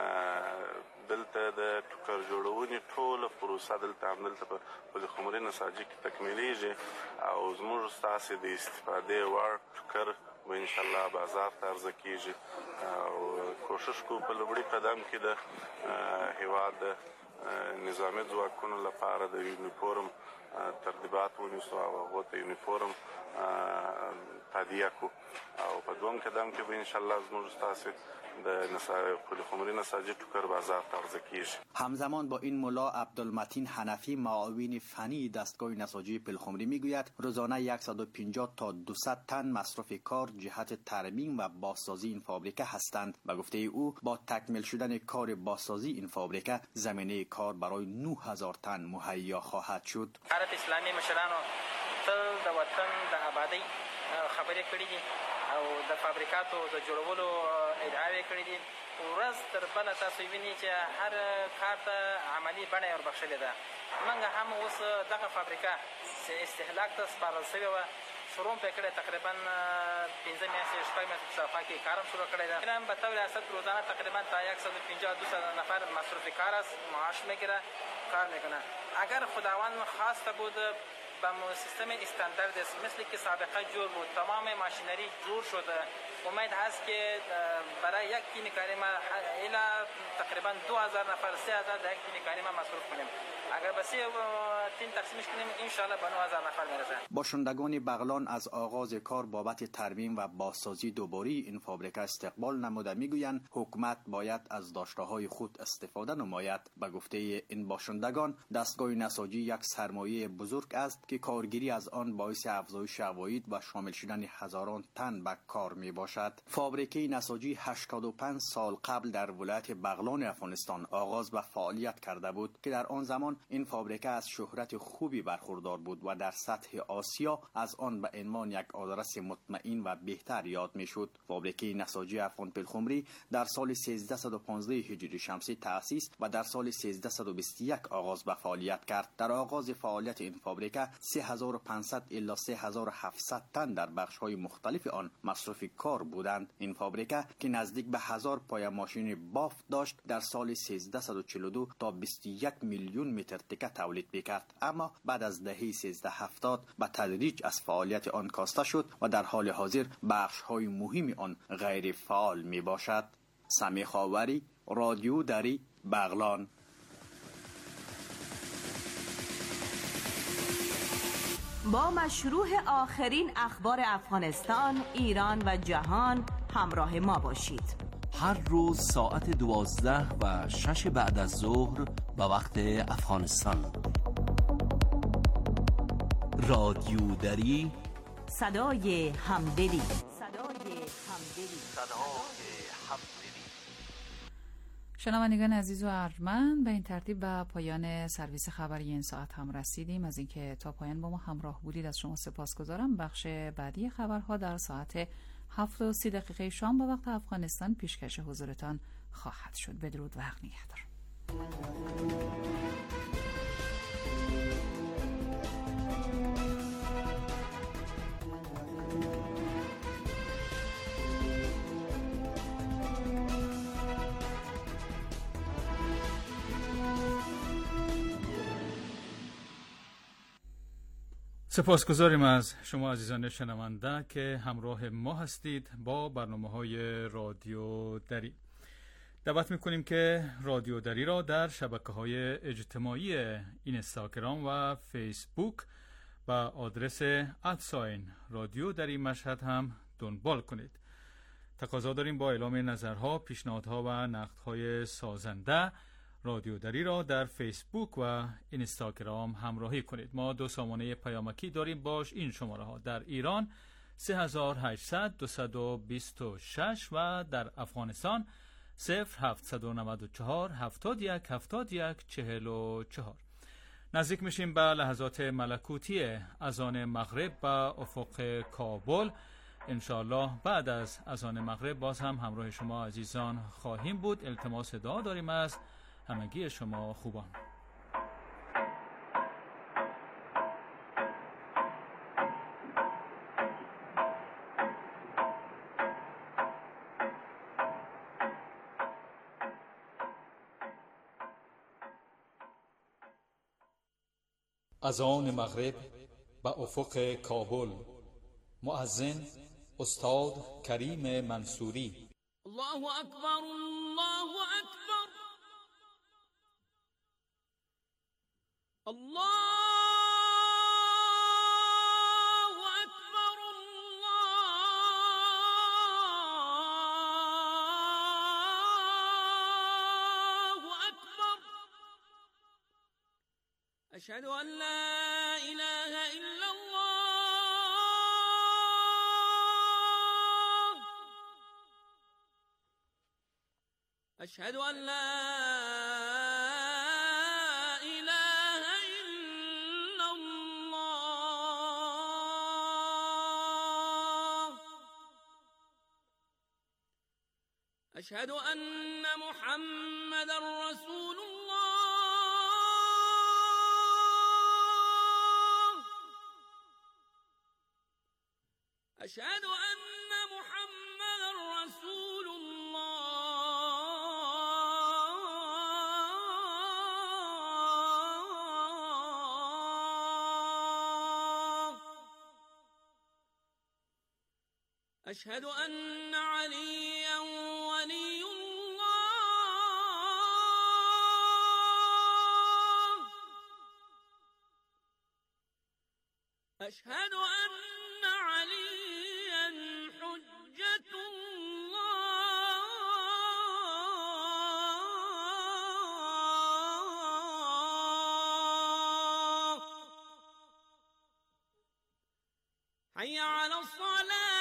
دلته د ټوکر جوړونې ټوله پروسه دلته همدلته په پل خمری نساجي کې تکمیلیږي او زموږ ستاسې د استفادې وړ ټوکر و انشاءالله بازار ته عرضه کیږي او کوشش کوو په لومړي قدم کې د هیواد د نظامي ځواکونو لپاره د یونیفورم ترتیبات ونیسو او هغو ته یونیفورم تادیه کو او په دوم قدم کې به ان شاء الله زموږ تاسو د پل خمری نساجی ټوکر بازار تغذیه کیږي. همزمان با این ملا عبدالمتین حنفی معاون فنی دستگاه نساجی پل خمری میگوید روزانه صد و پنجاه تا دویست تن مصرف کار جهت ترمیم و بازسازی این فابریکه هستند و گفته او با تکمیل شدن کار بازسازی این فابریکه زمینه کار برای نه هزار تن مهیا خواهد شد. حرکت اسلامی مشرانو تل د وطن د آبادی خبرې کړې دي او د فابریکاتو د جوړولو ادعاوې کړې دي. ورځ تر بله تاسو وینئ چې هر کار ته عملي بڼه یې وربښلې ده. موږ هم اوس دغه فابریکه چې استهلاک ته سپارل شوې وه شروع پرې کړی تقریبا پنځه میاشتې شپږ میاشتې په شاوخوا کې کار هم شروع کړی ده. هم به طور ریاست روزانه تقریبا تا صد و پنجاه دو صد نفر مصروف کار است، معاش میگیره، کار میکنه. اگر خداوند خواسته بود با سیستم استاندارد است مثل که سابقه جور بود، تمام ماشینری جور شده. امید هست که برای یک تیم کاری ما الی تقریبا دو هزار نفر سه هزار در یک تیم کاری ما مصروف کنیم. اگر بسی تیم تقسیمش کنیم ان شاء الله به نه هزار نفر میرسه. باشندگان بغلان از آغاز کار بابت ترمیم و بازسازی دوباره این فابریکه استقبال نموده میگویند حکومت باید از داشته‌های خود استفاده نماید. به گفته این باشندگان دستگاه نساجی یک سرمایه بزرگ است که کارگیری از آن باعث افزایش عواید و شامل شدن هزاران تن به کار می باشد. فابریکه نساجی هشتاد و پنج سال قبل در ولایت بغلان افغانستان آغاز به فعالیت کرده بود که در آن زمان این فابریکه از شهرت خوبی برخوردار بود و در سطح آسیا از آن به عنوان یک آدرس مطمئن و بهتر یاد می شد. فابریکه نساجی افغان پل خمری در سال سیزده و پانزده هجری شمسی تأسیس و در سال سیزده و بیست و یک آغاز به فعالیت کرد. در آغاز فعالیت این فابریکه سه هزار و پانصد الی سه هزار و هفتصد تن در بخش‌های مختلف آن مصروف کار بودند. این فابریکه که نزدیک به هزار پایه ماشین بافت داشت در سال سیزده و چهل و دو تا بیست و یک میلیون متر تکه تولید می‌کرد، اما بعد از دهه سیزده هفتاد به تدریج از فعالیت آن کاسته شد و در حال حاضر بخش‌های مهم آن غیر فعال میباشد. سمیع خاوری، رادیو دری، بغلان. با مشروع آخرین اخبار افغانستان، ایران و جهان همراه ما باشید. هر روز ساعت دوازده و شش بعد از ظهر به وقت افغانستان. رادیو دری، صدای همدلی. صدای همدلی. شنوندگان عزیز و ارجمند، به این ترتیب به پایان سرویس خبری این ساعت هم رسیدیم. از اینکه تا پایان با ما همراه بودید از شما سپاسگزارم. بخش بعدی خبرها در ساعت هفت و سی دقیقه شام به وقت افغانستان پیشکش حضورتان خواهد شد. بدرود و حق نگهدار. سپاسگزاریم از شما عزیزان شنونده که همراه ما هستید با برنامه‌های رادیو دری. دعوت می‌کنیم که رادیو دری را در شبکه‌های اجتماعی اینستاگرام و فیسبوک با آدرس ادساین رادیو دری مشهد هم دنبال کنید. تقاضا داریم با اعلام نظرها، پیشنهادها و نقدهای سازنده رادیو دری را در فیسبوک و اینستاگرام همراهی کنید. ما دو سامانه پیامکی داریم باش این شماره ها: در ایران سه هزار و هشتصد دویست و بیست و شش و در افغانستان صفر هفتصد و نود و چهار هفتاد و یک هفتاد و یک چهل و چهار. نزدیک میشیم به لحظات ملکوتی اذان مغرب با افق کابل. انشاءالله بعد از اذان مغرب باز هم همراه شما عزیزان خواهیم بود. التماس دعا داریم از همگی شما خوبان. اذان مغرب به افق کابل. مؤذن استاد کریم منصوری. الله اکبر، الله اکبر، الله اکبر. اشهد ان لا اله الا الله اشهد ان لا اله الا الله اشهد ان محمد رسول الله اشهد ان محمد رسول الله اشهد ان عليا ولي الله اشهد ان عليا حجة الله حي على الصلاة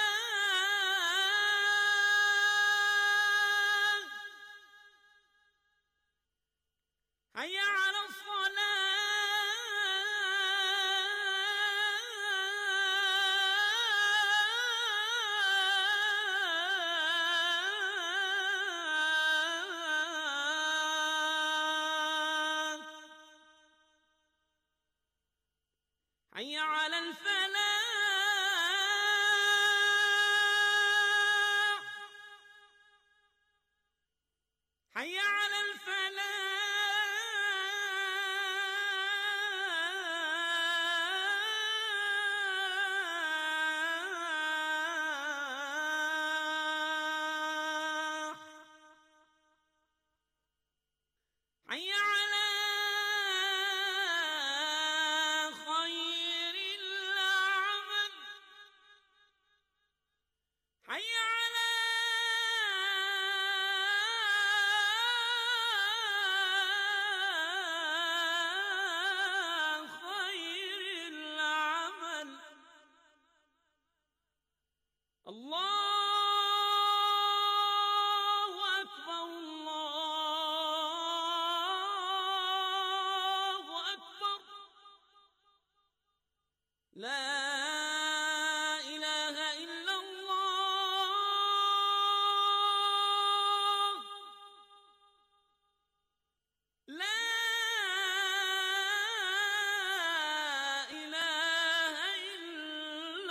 حي على الصلاة حي على الفلاح حي على الفلاح حي على خير العمل حي على خير العمل الله أكبر الله أكبر لا إله إلا الله لا إله إلا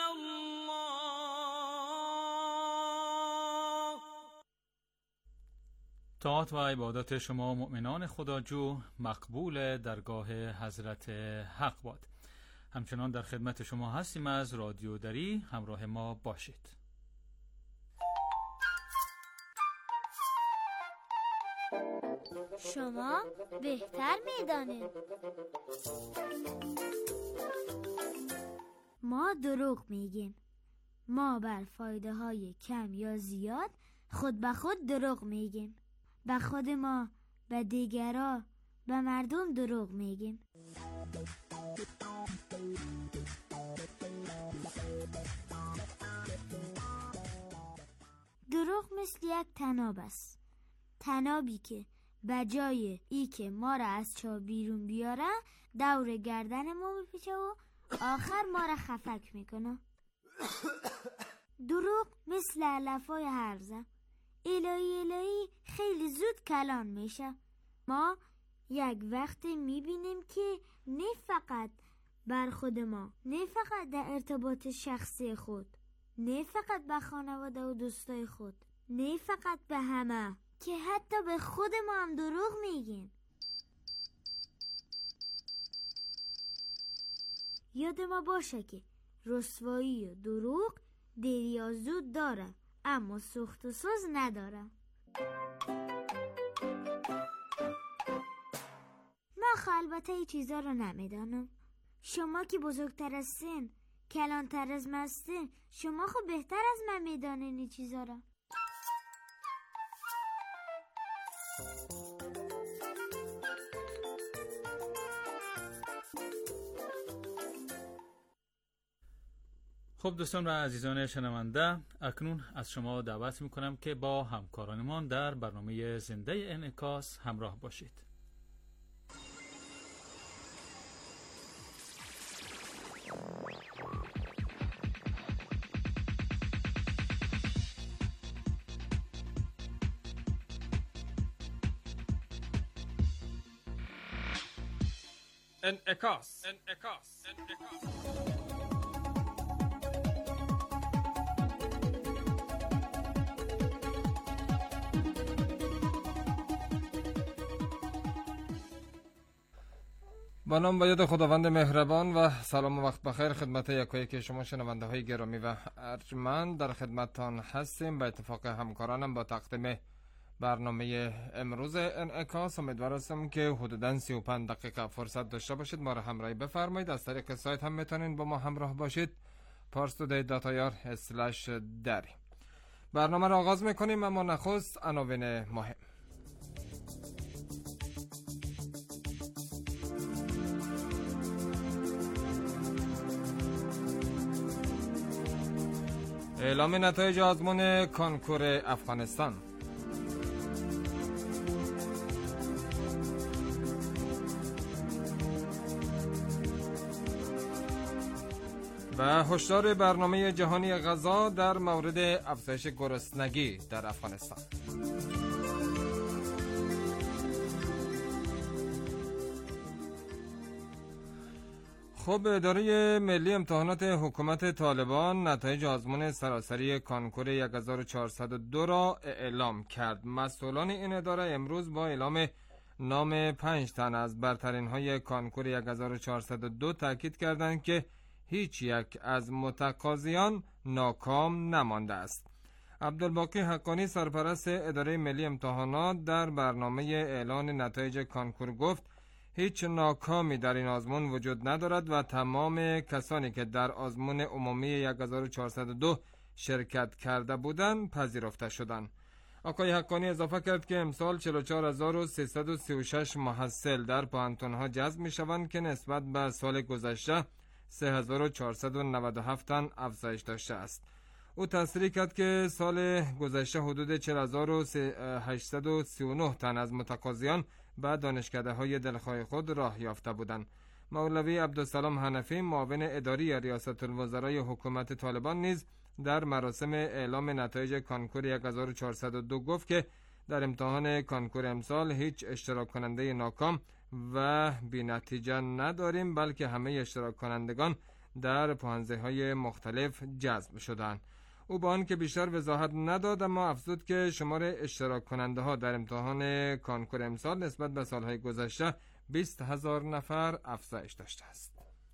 الله. طاعت و عبادت شما مؤمنان خداجو مقبول درگاه حضرت حق باد. همچنان در خدمت شما هستیم از رادیو دری، همراه ما باشید. شما بهتر میدانید. ما دروغ میگیم. ما بر فایده های کم یا زیاد خود به خود دروغ میگیم. به خود ما، به دیگران، به مردم دروغ میگیم. دروغ مثل یک تناب است. تنابی که بجای ای که ما را از چاه بیرون بیاره دور گردن ما بپیچه و آخر ما را خفک میکنه. دروغ مثل علفای هرزه. الهی الهی خیلی زود کلان میشه. ما یک وقت میبینیم که نه فقط بر خود ما، نه فقط در ارتباط شخصی خود، نه فقط به خانواده و دوستای خود، نه فقط به همه، که حتی به خود ما هم دروغ میگیم. یاد ما باشه که رسوایی و دروغ دیر یا زود داره، اما سوخت و سوز نداره. من البته ای چیزا رو نمیدانم. شما که بزرگتر از سن، کلانتر از من هستین، شما خب بهتر از من میدانین این چیزا رو. خب دوستان و عزیزان شنونده، اکنون از شما دعوت میکنم که با همکارانمان در برنامه زنده انعکاس همراه باشید. انعکاس انعکاس انعکاس با نام و یاد خداوند مهربان و سلام و وقت بخیر خدمت یکایی که شما شنونده های گرامی و ارجمند در خدمتتان هستیم. به اتفاق همکارانم با تقدیم برنامه امروز انعکاس امیدوار هستم که حدوداً سی و پنج دقیقه فرصت داشته باشید، ما را همراهی بفرمایید. از طریق سایت هم میتونین با ما همراه باشید پارس تودی دات آی آر اسلش دری. برنامه را آغاز میکنیم، اما نخست عناوین مهم. اعلام نتایج آزمون کنکور افغانستان. و هشدار برنامه جهانی غذا در مورد افزایش گرسنگی در افغانستان. خب اداره ملی امتحانات حکومت طالبان نتایج آزمون سراسری کنکور هزار و چهارصد و دو را اعلام کرد. مسئولان این اداره امروز با اعلام نام پنج تن از برترین های کنکور هزار و چهارصد و دو تاکید کردند که هیچ یک از متقاضیان ناکام نمانده است. عبدالباقی حقانی سرپرست اداره ملی امتحانات در برنامه اعلان نتایج کنکور گفت هیچ ناکامی در این آزمون وجود ندارد و تمام کسانی که در آزمون عمومی هزار و چهارصد و دو شرکت کرده بودند پذیرفته شدند. آقای حقانی اضافه کرد که امسال چهل و چهار هزار و سیصد و سی و شش محصل در پانتون‌ها جذب می‌شوند که نسبت به سال گذشته سه هزار و چهارصد و نود و هفت تن افزایش داشته است. او تصریح کرد که سال گذشته حدود چهل هزار و هشتصد و سی و نه تن از متقاضیان به دانشکده‌های دلخواه خود راه یافته بودند. مولوی عبدالسلام حنفی معاون اداری ریاست الوزرای حکومت طالبان نیز در مراسم اعلام نتایج کنکور هزار و چهارصد و دو گفت که در امتحان کنکور امسال هیچ اشتراک کننده ناکام و بی نتیجه نداریم، بلکه همه اشتراک کنندگان در پانزه‌های مختلف جذب شدند. او با آنکه بیشتر وضاحت نداد اما افزود که شمار اشتراک کننده ها در امتحان کنکور امسال نسبت به سالهای گذشته بیست هزار نفر افزایش داشته است.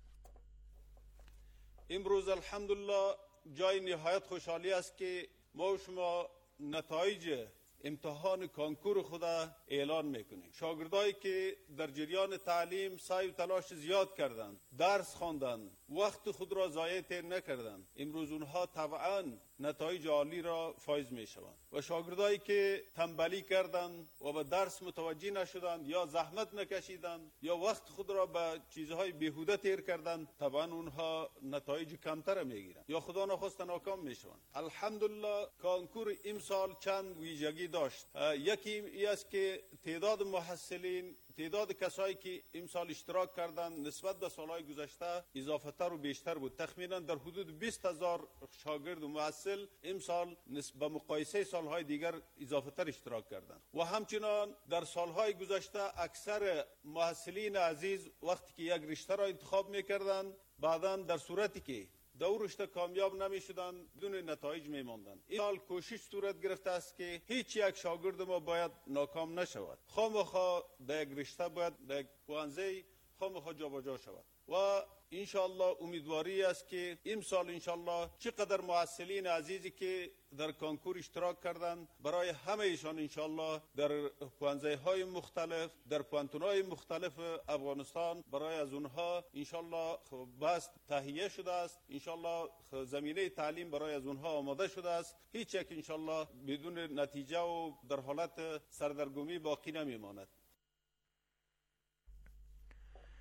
امروز الحمدلله جای نهایت خوشحالی است که ما و شما نتایج امتحان کنکور خود اعلان میکنیم. شاگردایی که در جریان تعلیم سعی و تلاش زیاد کردند، درس خواندند، وقت خود را ضایع نکردند، امروز اونها طبعا نتایج عالی را فایز میشوند. و شاگردایی که تنبلی کردند و به درس متوجه نشدند یا زحمت نکشیدند یا وقت خود را به چیزهای بیهوده تیر کردند، طبعا اونها نتایج کمتر میگیرند یا خدا نخواست ناکام میشوند. الحمدلله کنکور امسال چند ویژگی داشت. یکی این است که تعداد محصلین، تعداد کسایی که امسال اشتراک کردند نسبت به سالهای گذشته اضافه تر و بیشتر بود. تخمینا در حدود بیست هزار شاگرد و محصل امسال نسبت به مقایسه سالهای دیگر اضافه تر اشتراک کردند. و همچنان در سالهای گذشته اکثر محصلین عزیز وقتی که یک رشته را انتخاب میکردند، بعداً در صورتی که دو رشته کامیاب نمی شدن بدون نتایج می ماندن. این حال کوشش صورت گرفته است که هیچ یک شاگرد ما باید ناکام نشود. خامخا در یک رشته باید در یک پوانزه خامخا جابجا شود. و انشاءالله امیدواری است که امسال انشاءالله چقدر محصلین عزیزی که در کنکور اشتراک کردند برای همه ایشان انشاءالله در پوانزه های مختلف در پوانتون های مختلف افغانستان برای از اونها انشاءالله بست تهیه شده است. انشاءالله زمینه تعلیم برای از اونها آماده شده است. هیچ یک انشاءالله بدون نتیجه و در حالت سردرگمی باقی نمیماند.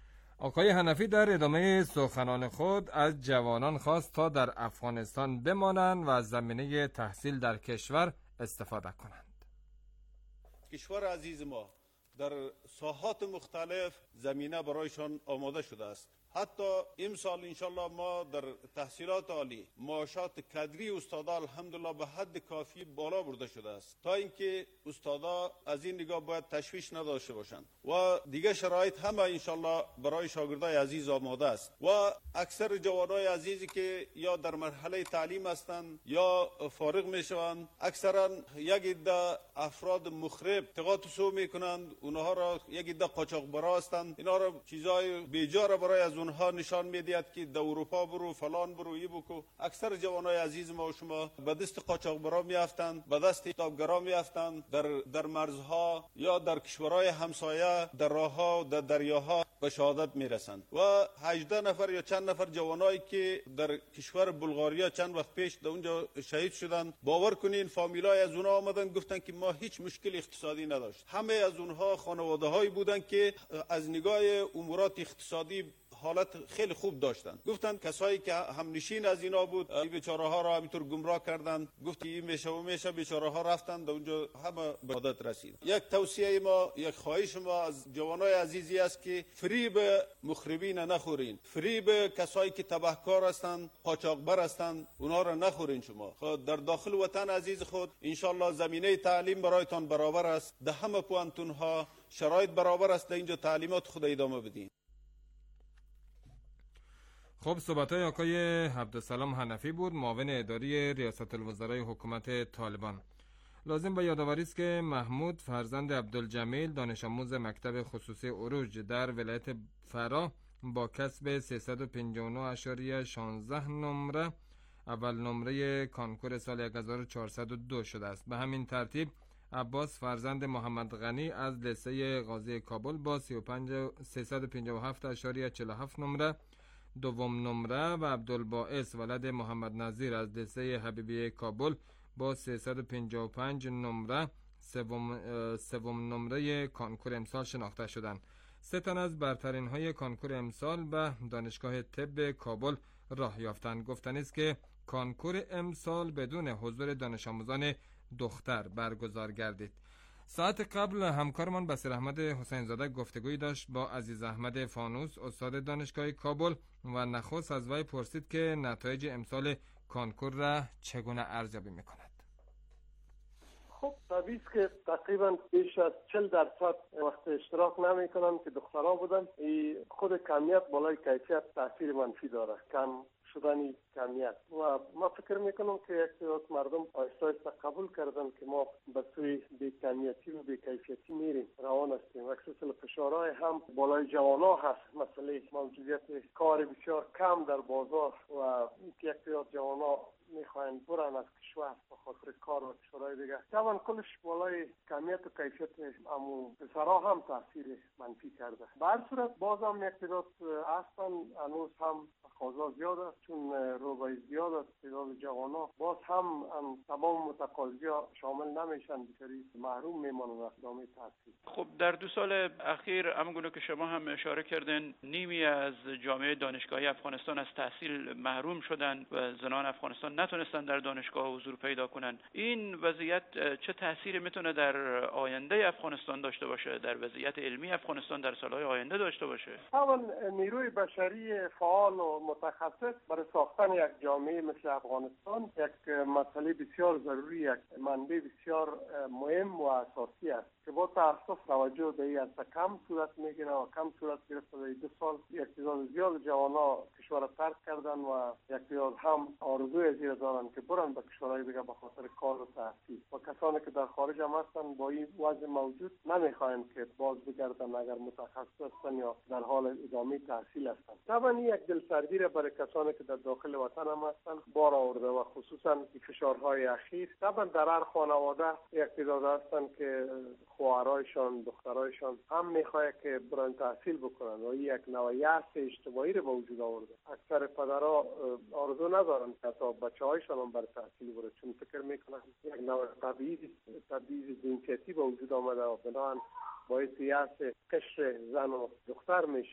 آقای حنفی در ادامه سخنان خود از جوانان خواست تا در افغانستان بمانند و از زمینه تحصیل در کشور استفاده کنند. کشور عزیز ما در ساحات مختلف زمینه برایشان آماده شده است. حتی امسال انشالله ما در تحصیلات عالی معاشات کادری استادا الحمدلله به حد کافی بالا برده شده است تا اینکه استادا از این نگاه باید تشویش نداشته باشند و دیگه شرایط همه انشالله برای شاگردای عزیز آماده است و اکثر جوانای عزیزی که یا در مرحله تعلیم هستند یا فارغ میشوند اکثرا یک عده افراد مخرب اعتقاد سو میکنند، اونها را یک عده قاچاقبرا هستند، اینا را چیزای بیجا برای از اونها نشان میدهد که در اروپا برو فلان برو ای بکو. اکثر جوانای عزیز ما و شما به دست قاچاقبرا میافتند، به دست کتابگرا میافتند، در در مرزها یا در کشورهای همسایه در راهها و در دریاها به شهادت میرسند و هجده نفر یا چند نفر جوانایی که در کشور بلغاریا چند وقت پیش در اونجا شهید شدند، باور کنین فامیلای از اونها آمدن گفتن که ما هیچ مشکل اقتصادی نداشت. همه از اونها خانواده هایی بودن که از نگاه امورات اقتصادی حالت خیلی خوب داشتن. گفتند کسایی که همنشین از اینا بود این بیچاره ها را همینطور گمراه کردند، گفت این میشه و میشه، بیچاره ها رفتند اونجا همه به عادت رسید. یک توصیه ما، یک خواهش ما از جوانای عزیزی است که فریب مخربین نخورین، فریب کسایی که تبهکار هستند، قاچاقبر هستند، اونها را نخورین. شما خود در داخل وطن عزیز خود ان شاء الله زمینه تعلیم برایتان برابر است، در همه پوانتون ها شرایط برابر است، در اینجا تعلیمات خود ادامه بدین. خب صحبت‌های آقای عبدالسلام حنفی بود، معاون اداری ریاست الوزرای حکومت طالبان. لازم به یادآوری است که محمود فرزند عبدالجمیل دانش آموز مکتب خصوصی عروج در ولایت فرا با کسب سیصد و پنجاه و نه اشاریه شانزده نمره اول نمره کانکور سال هزار و چهارصد و دو شده است. به همین ترتیب عباس فرزند محمد غنی از لیسه غازی کابل با سیصد و پنجاه و هفت اشاریه چهل و هفت نمره دوم نمره و عبدالباعث ولد محمد نظیر از لیسه حبیبیه کابل با سیصد و پنجاه و پنج نمره سوم سوم نمره کانکور امسال شناخته شدند. سه تن از برترین های کانکور امسال به دانشگاه طب کابل راه یافتند. گفتنی است که کانکور امسال بدون حضور دانش آموزان دختر برگزار گردید. ساعت قبل همکارمان بصیر احمد حسین زاده گفتگویی داشت با عزیز احمد فانوس استاد دانشگاه کابل و نخست از وی پرسید که نتایج امسال کانکور را چگونه ارزیابی میکند. خب طبیعی است که تقریبا بیش از چهل درصد وقت اشتراک نمیکنن که دخترها بودن. خود کمیت بالای کیفیت تاثیر منفی داره، کم شدن کمیت و ما فکر میکنم که یک تعداد مردم آهسته آهسته قبول کردن که ما به سوی بی کمیتی و بی کیفیتی میریم، روان هستیم. اکثر فشارهای هم بالای جوانا هست، مسئله موجودیت کار بسیار کم در بازار و یک تعداد جوانا میخواین برن از کشور به خاطر کار و کشورهای دیگه. طبعا کلش بالای کمیت و کیفیت امو پسرها هم تاثیر منفی کرده. به هر صورت باز هم یک تعداد هستن، هنوز هم تقاضا زیاد است، چون روبای زیاد است تعداد جوانا، باز هم, هم تمام متقاضیا شامل نمیشن، بیچاری محروم میمانند از ادامه تحصیل. خب در دو سال اخیر همونگونه که شما هم اشاره کردین نیمی از جامعه دانشگاهی افغانستان از تحصیل محروم شدن و زنان افغانستان نتونستن در دانشگاه حضور پیدا کنن. این وضعیت چه تأثیری میتونه در آینده افغانستان داشته باشه، در وضعیت علمی افغانستان در سالهای آینده داشته باشه؟ طبعا نیروی بشری فعال و متخصص برای ساختن یک جامعه مثل افغانستان یک مسئله بسیار ضروری، یک منبع بسیار مهم و اساسی است که با تاسف توجه به این است کم صورت میگیره و کم صورت گرفته. در دو سال یک تعداد زیاد جوانا کشور ترک کردن و یک تعداد هم آرزوی زیر دارن که برن به کشورهای دیگه به خاطر کار و تحصیل و کسانی که در خارج هم هستن با این وضع موجود نمیخواین که باز بگردن اگر متخصص هستن یا در حال ادامه تحصیل هستن. طبعا یک دلسردی برای کسانی که در داخل وطن هم هستن بار آورده و خصوصا فشارهای اخیر. طبعا در هر خانواده یک تعداد هستن که خواهرایشان دخترایشان هم میخواد که برن تحصیل بکنن و یک نوع یأس اجتماعی رو به وجود آورده. اکثر پدرها آرزو ندارن که تا بچه‌هایشان هم بر تحصیل بره، چون فکر میکنن یک نوع تبعیض تبعیض جنسیتی به وجود آمده و بنابراین باعث یأس قشر زن و دختر میشه